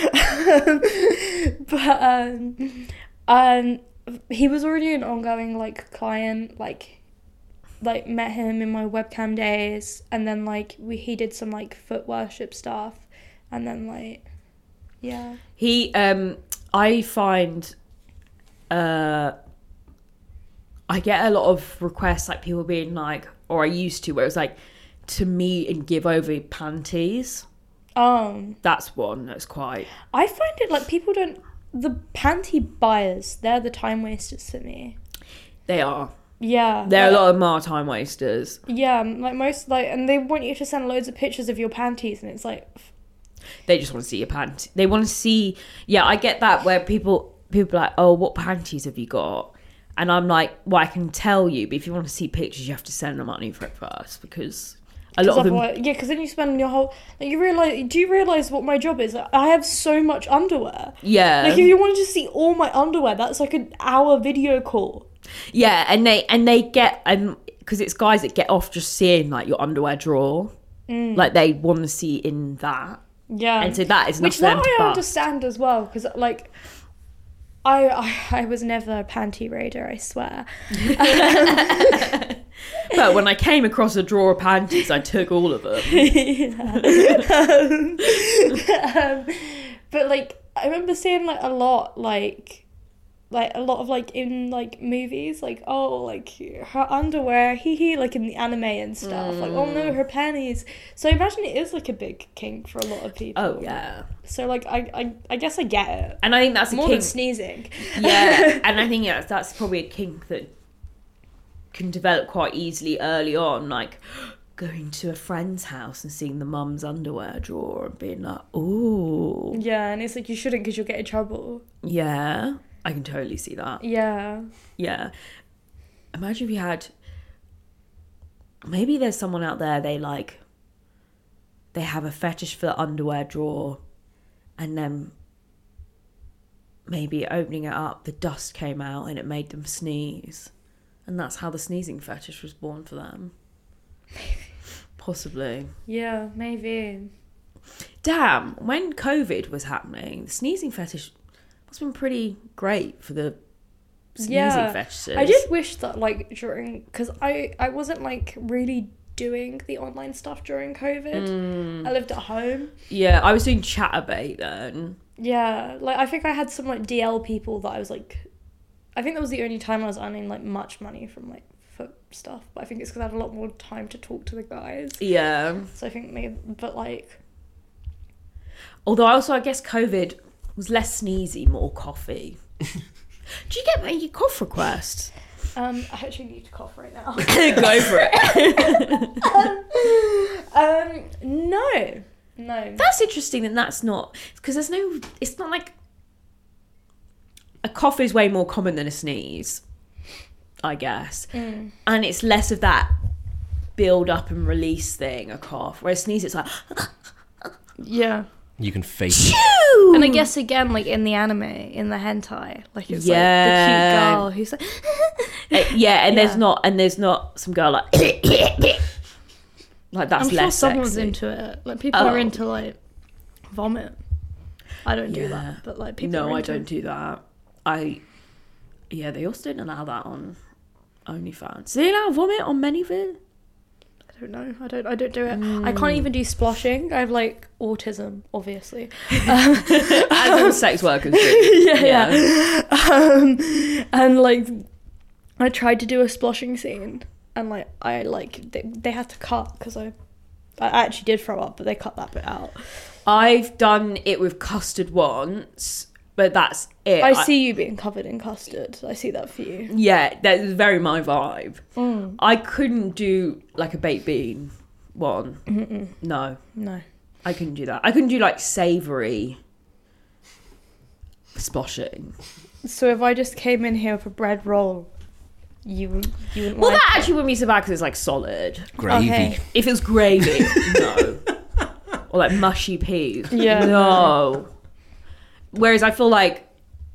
But, um... um, he was already an ongoing, like, client. Like, like met him in my webcam days. And then, like, we he did some, like, foot worship stuff. And then, like... Yeah. He, um... I find... Uh... I get a lot of requests, like people being like, or I used to, where it was like, to meet and give over panties. Um, That's one that's quite... I find it like people don't... The panty buyers, they're the time wasters for me. They are. Yeah. There are like, a lot of more time wasters. Yeah, like most, like, and they want you to send loads of pictures of your panties, and it's like... They just want to see your panties. They want to see... Yeah, I get that where people, people are like, oh, what panties have you got? And I'm like, well, I can tell you, but if you want to see pictures, you have to send the money for it first, because A lot of them. Otherwise- yeah, because then you spend your whole. Like, you realize? Do you realize what my job is? Like, I have so much underwear. Yeah. Like, if you wanted to see all my underwear, that's like an hour video call. Yeah, and they and they get and because it's guys that get off just seeing like your underwear drawer, Mm. like they want to see in that. Yeah, And so that is enough which for them that to I bust. understand as well, because like. I, I I was never a panty raider, I swear. But when I came across a drawer of panties, I took all of them. um, um, but like I remember seeing like a lot like like a lot of like in like movies like oh like her underwear hee hee like in the anime and stuff mm. like oh no her panties, so I imagine it is like a big kink for a lot of people. Oh yeah. So like I I, I guess I get it, and I think that's a more kink. than sneezing. Yeah, and I think yeah, that's probably a kink that can develop quite easily early on, like going to a friend's house and seeing the mum's underwear drawer and being like, ooh. Yeah, and it's like you shouldn't because you'll get in trouble. Yeah, I can totally see that. Yeah. Yeah. Imagine if you had, maybe there's someone out there, they like, they have a fetish for the underwear drawer, and then maybe opening it up, the dust came out and it made them sneeze. And that's how the sneezing fetish was born for them. Possibly. Yeah, maybe. Damn, when COVID was happening, the sneezing fetish must have been pretty great for the sneezing yeah. fetishes. I did wish that, like, during... Because I, I wasn't, like, really doing the online stuff during COVID. Mm. I lived at home. Yeah, I was doing Chatterbait then. Yeah, like, I think I had some, like, D L people that I was, like... I think that was the only time I was earning, like, much money from, like, for stuff. But I think it's because I had a lot more time to talk to the guys. Yeah. So I think maybe... But, like... Although also, I guess COVID was less sneezy, more coughy. Do you get any cough requests? Um, I actually need to cough right now. Go for it. um, no. No. That's interesting that that's not... Because there's no... It's not like... A cough is way more common than a sneeze, I guess. Mm. And it's less of that build up and release thing, a cough. Whereas sneeze, it's like... Yeah. You can fake it. And I guess again, like in the anime, in the hentai, like it's yeah. like the cute girl who's like, uh, yeah, and yeah. there's not, and there's not some girl like, like that's I'm sure less someone's sexy. into it. Like people Oh. are into like vomit. I don't do Yeah. that, but like people. No, are I into don't it. do that. I, yeah, they also don't allow that on OnlyFans. Do they allow vomit on ManyVid? I don't know. I don't. I don't do it. Mm. I can't even do sploshing. I have like autism, obviously. As all sex workers do. yeah, yeah. Um, and like, I tried to do a sploshing scene, and like, I like they, they had to cut because I, I actually did throw up, but they cut that bit out. I've done it with custard once, but that's it. I see you being covered in custard. I see that for you. Yeah, that's very my vibe. Mm. I couldn't do like a baked bean one. Mm-mm. No, No. I couldn't do that. I couldn't do like savoury sploshing. So if I just came in here with a bread roll, you wouldn't- you wouldn't Well, like that it? actually wouldn't be so bad because it's like solid. Gravy. Okay. If it was gravy, no. Or like mushy peas. Yeah. No. Whereas I feel like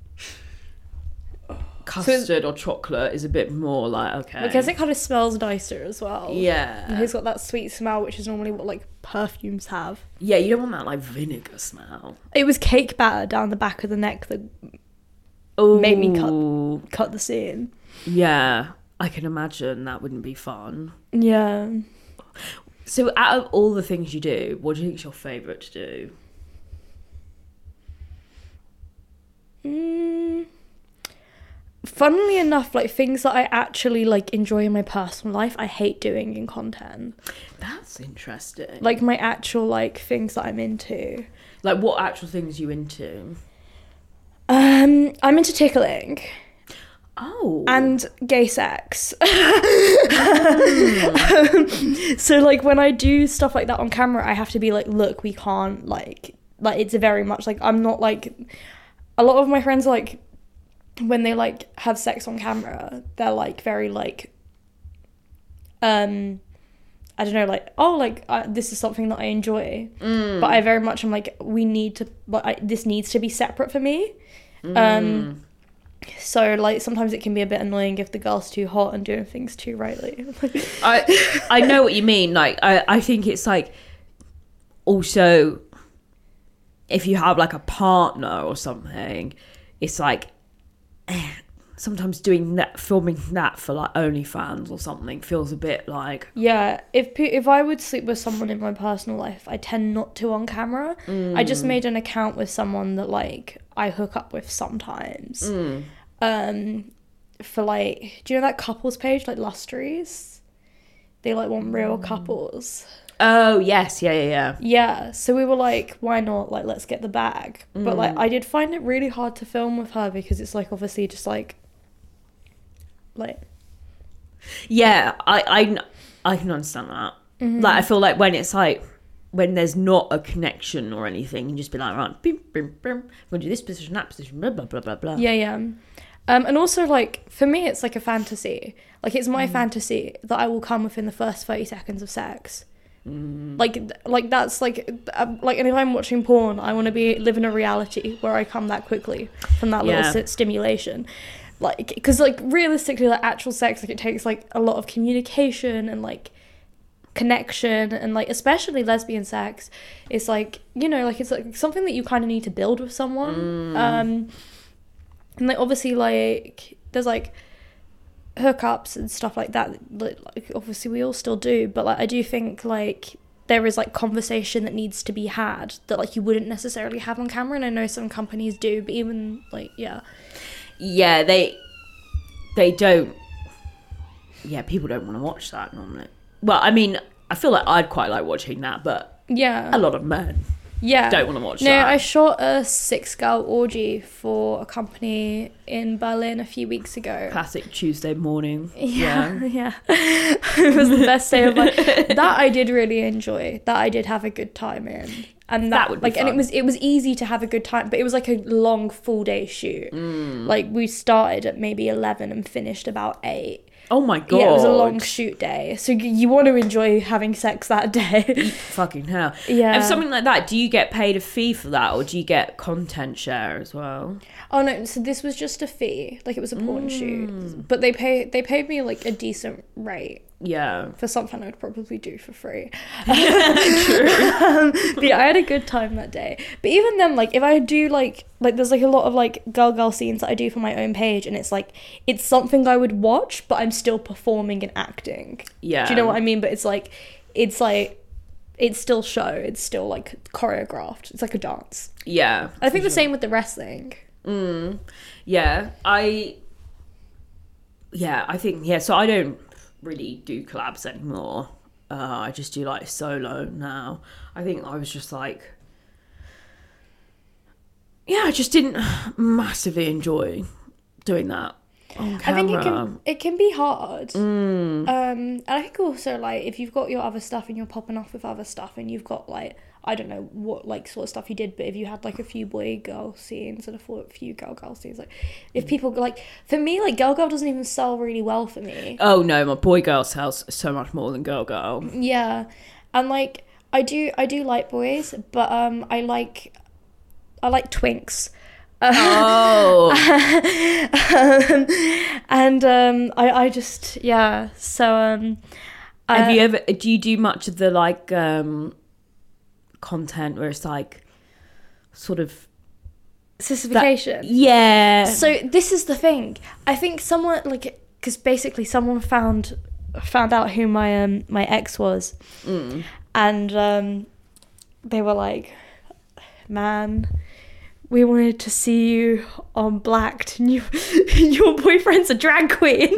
custard or chocolate is a bit more like, okay. Because it kind of smells nicer as well. And Yeah. it's got that sweet smell, which is normally what like perfumes have. Yeah, you don't want that like vinegar smell. It was cake batter down the back of the neck that Ooh. made me cut cut the scene. Yeah. I can imagine that wouldn't be fun. Yeah. So out of all the things you do, what do you think is your favourite to do? Mm. Funnily enough, like things that I actually like enjoy in my personal life, I hate doing in content. That's interesting. Like my actual like things that I'm into. Like what actual things are you into? Um, I'm into tickling. Oh. And gay sex. um, so like when I do stuff like that on camera, I have to be like, look, we can't like like it's a very much like I'm not like a lot of my friends are like when they like have sex on camera, they're like very like um I don't know, like, oh, like, uh, this is something that I enjoy. Mm. But I very much am like, we need to, like, I, this needs to be separate for me. Mm. Um, so, like, sometimes it can be a bit annoying if the girl's too hot and doing things too rightly. I I know what you mean. Like, I, I think it's like, also, if you have like a partner or something, it's like, eh, sometimes doing that, filming that for like OnlyFans or something feels a bit like... Yeah, if pe- if I would sleep with someone in my personal life, I tend not to on camera. Mm. I just made an account with someone that, like, I hook up with sometimes. Mm. Um, for, like, do you know that couples page, like Lustries? They, like, want real couples. Oh, yes, yeah, yeah, yeah. Yeah, so we were like, why not, like, let's get the bag. Mm. But, like, I did find it really hard to film with her because it's, like, obviously just, like, like... Yeah, I, I, I can understand that. Mm-hmm. Like, I feel like when it's, like, when there's not a connection or anything, you just be like, right, bim, bim, bim, I'm going to do this position, that position, blah, blah, blah, blah, blah. Yeah, yeah. Um, and also, like, for me, it's, like, a fantasy. Like, it's my mm. fantasy that I will come within the first thirty seconds of sex. Mm. Like, like that's like, uh, like, and if I'm watching porn, I want to be live in a reality where I come that quickly from that little yeah. st- stimulation, like, because like realistically, like actual sex, like it takes like a lot of communication and like connection, and like especially lesbian sex, it's like, you know, like it's like something that you kind of need to build with someone, mm. um, and like obviously like there's like hookups and stuff like that, like obviously we all still do, but like I do think like there is like conversation that needs to be had that like you wouldn't necessarily have on camera, and I know some companies do, but even like yeah yeah they they don't yeah people don't want to watch that normally. Well, I mean, I feel like I'd quite like watching that, but yeah a lot of men yeah don't want to watch no, that. I shot a six girl orgy for a company in Berlin a few weeks ago. Classic Tuesday morning. Yeah, yeah. yeah. It was the best day of my... That I did really enjoy. That I did have a good time in. And that, that would be like, fun. and it was it was easy to have a good time, but it was like a long full day shoot. Mm. Like we started at maybe eleven and finished about eight. Oh my god. Yeah, it was a long shoot day. So you, you want to enjoy having sex that day. Fucking hell. Yeah. And something like that, do you get paid a fee for that, or do you get content share as well? Oh no, so this was just a fee. Like it was a porn mm. shoot. But they pay they paid me like a decent rate. Yeah. For something I'd probably do for free. True. um, but yeah, I had a good time that day. But even then, like, if I do, like, like, there's, like, a lot of, like, girl girl scenes that I do for my own page, and it's, like, it's something I would watch, but I'm still performing and acting. Yeah. Do you know what I mean? But it's, like, it's, like, it's still show. It's still, like, choreographed. It's like a dance. Yeah. I think the sure. same with the wrestling. Mm. Yeah. I... Yeah, I think... Yeah, so I don't... really do collabs anymore. uh, I just do like solo now. I think I was just like, yeah, I just didn't massively enjoy doing that on camera. I think it can it can be hard. Mm. Um, and I think also like if you've got your other stuff and you're popping off with other stuff and you've got like, I don't know what like sort of stuff you did, but if you had like a few boy girl scenes and a few girl girl scenes, like if people like, for me, like girl girl doesn't even sell really well for me. Oh no, my boy girl sells so much more than girl girl. Yeah, and like I do I do like boys, but um I like I like twinks. Oh. um, and um I I just yeah so um have uh, you ever do you do much of the like um content where it's like sort of sissification? That, yeah. So this is the thing. I think someone like because basically someone found found out who my um my ex was, mm. and um they were like, man, we wanted to see you on Blacked, and you, your boyfriend's a drag queen.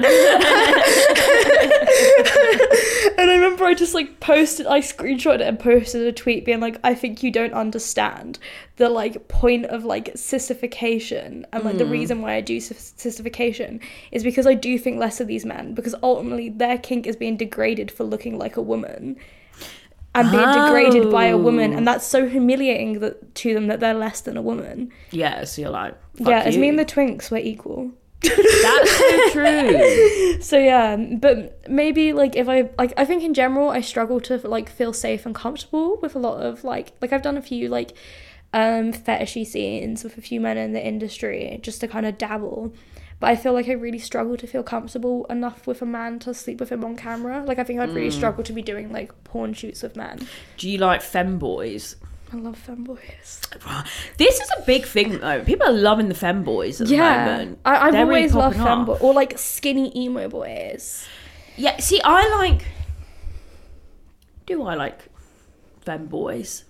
And I remember I just like posted, I screenshot it and posted a tweet being like, I think you don't understand the like point of like sissification, and like mm. the reason why I do sissification is because I do think less of these men, because ultimately their kink is being degraded for looking like a woman. And being oh. degraded by a woman, and that's so humiliating that, to them that they're less than a woman. Yeah, so you're like, fuck yeah, as you. me and the twinks were equal. That's so true. So yeah, but maybe like if I like I think in general I struggle to like feel safe and comfortable with a lot of like like I've done a few like um fetishy scenes with a few men in the industry just to kind of dabble, but I feel like I really struggle to feel comfortable enough with a man to sleep with him on camera. Like I think I'd really Mm. struggle to be doing like porn shoots with men. Do you like femboys? I love femboys. This is a big thing though. People are loving the femboys at Yeah, the moment. I, I've They're really always loved popping off. femboys or like skinny emo boys. Yeah, see, I like. Do I like femboys?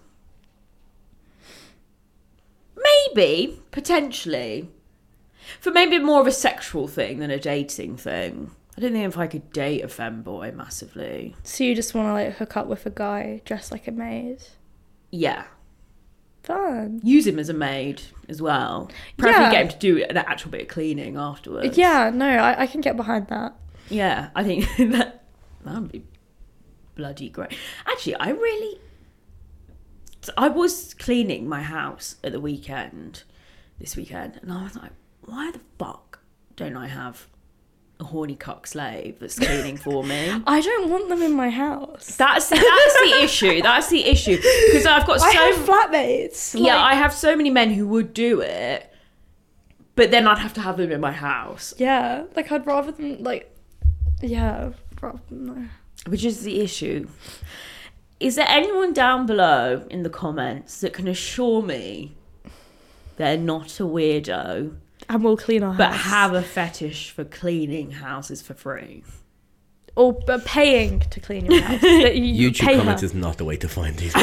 Maybe, potentially. For maybe more of a sexual thing than a dating thing. I don't think if I could date a femboy massively. So you just want to like hook up with a guy dressed like a maid? Yeah. Fun. Use him as a maid as well. Preferably Yeah. get him to do an actual bit of cleaning afterwards. Yeah, no, I, I can get behind that. Yeah, I think that that would be bloody great. Actually, I really... I was cleaning my house at the weekend, this weekend, and I was like, why the fuck don't I have a horny cock slave that's cleaning for me? I don't want them in my house. That's the, that's the issue. That's the issue. Because I've got so... I have flatmates. yeah, like- I have so many men who would do it, but then I'd have to have them in my house. Yeah, like I'd rather them, like, yeah, rather than, no. Which is the issue. Is there anyone down below in the comments that can assure me they're not a weirdo, And we'll clean our but house. have a fetish for cleaning houses for free? Or but paying to clean your house. That you YouTube pay comments her. is not the way to find these.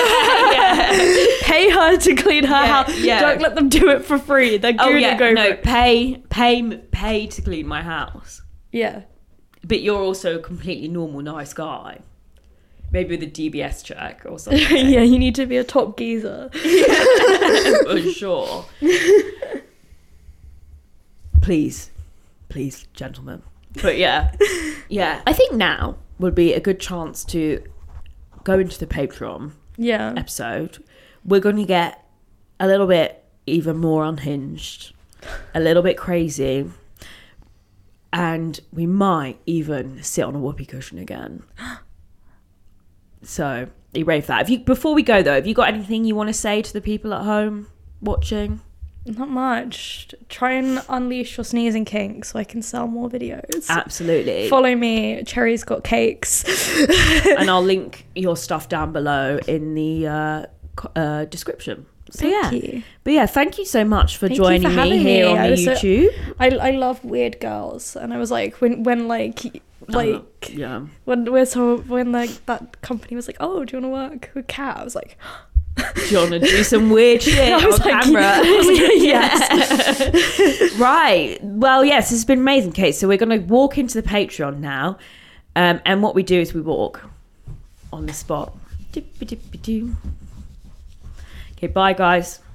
Pay her to clean her Yeah, house. yeah. Don't let them do it for free. They're Oh gonna yeah, go no, for it. pay, pay, pay to clean my house. Yeah. But you're also a completely normal, nice guy. Maybe with a D B S check or something. Yeah, you need to be a top geezer. For sure. Please, please, gentlemen. But yeah, yeah. I think now would be a good chance to go into the Patreon Yeah. episode. We're going to get a little bit even more unhinged, a little bit crazy, and we might even sit on a whoopee cushion again. So, are you ready for that? Have you, before we go though, have you got anything you want to say to the people at home watching? Not much. Try and unleash your sneezing kink so I can sell more videos. Absolutely. Follow me, Cherry's Got Cakes. And I'll link your stuff down below in the uh, co- uh, description. So Thank yeah, you. but yeah, thank you so much for Thank you joining for me having here me. on I the was so- YouTube. I I love weird girls, and I was like, when when like like Uh, yeah. when when so when like that company was like, oh, do you want to work with Kat? I was like, Do you want to do some weird shit I on was like, camera? I was like, yes. Right. Well, yes, it's been amazing, Kate. So we're going to walk into the Patreon now. Um, and what we do is we walk on the spot. Dip-a-dip-a-doo. Okay, bye, guys.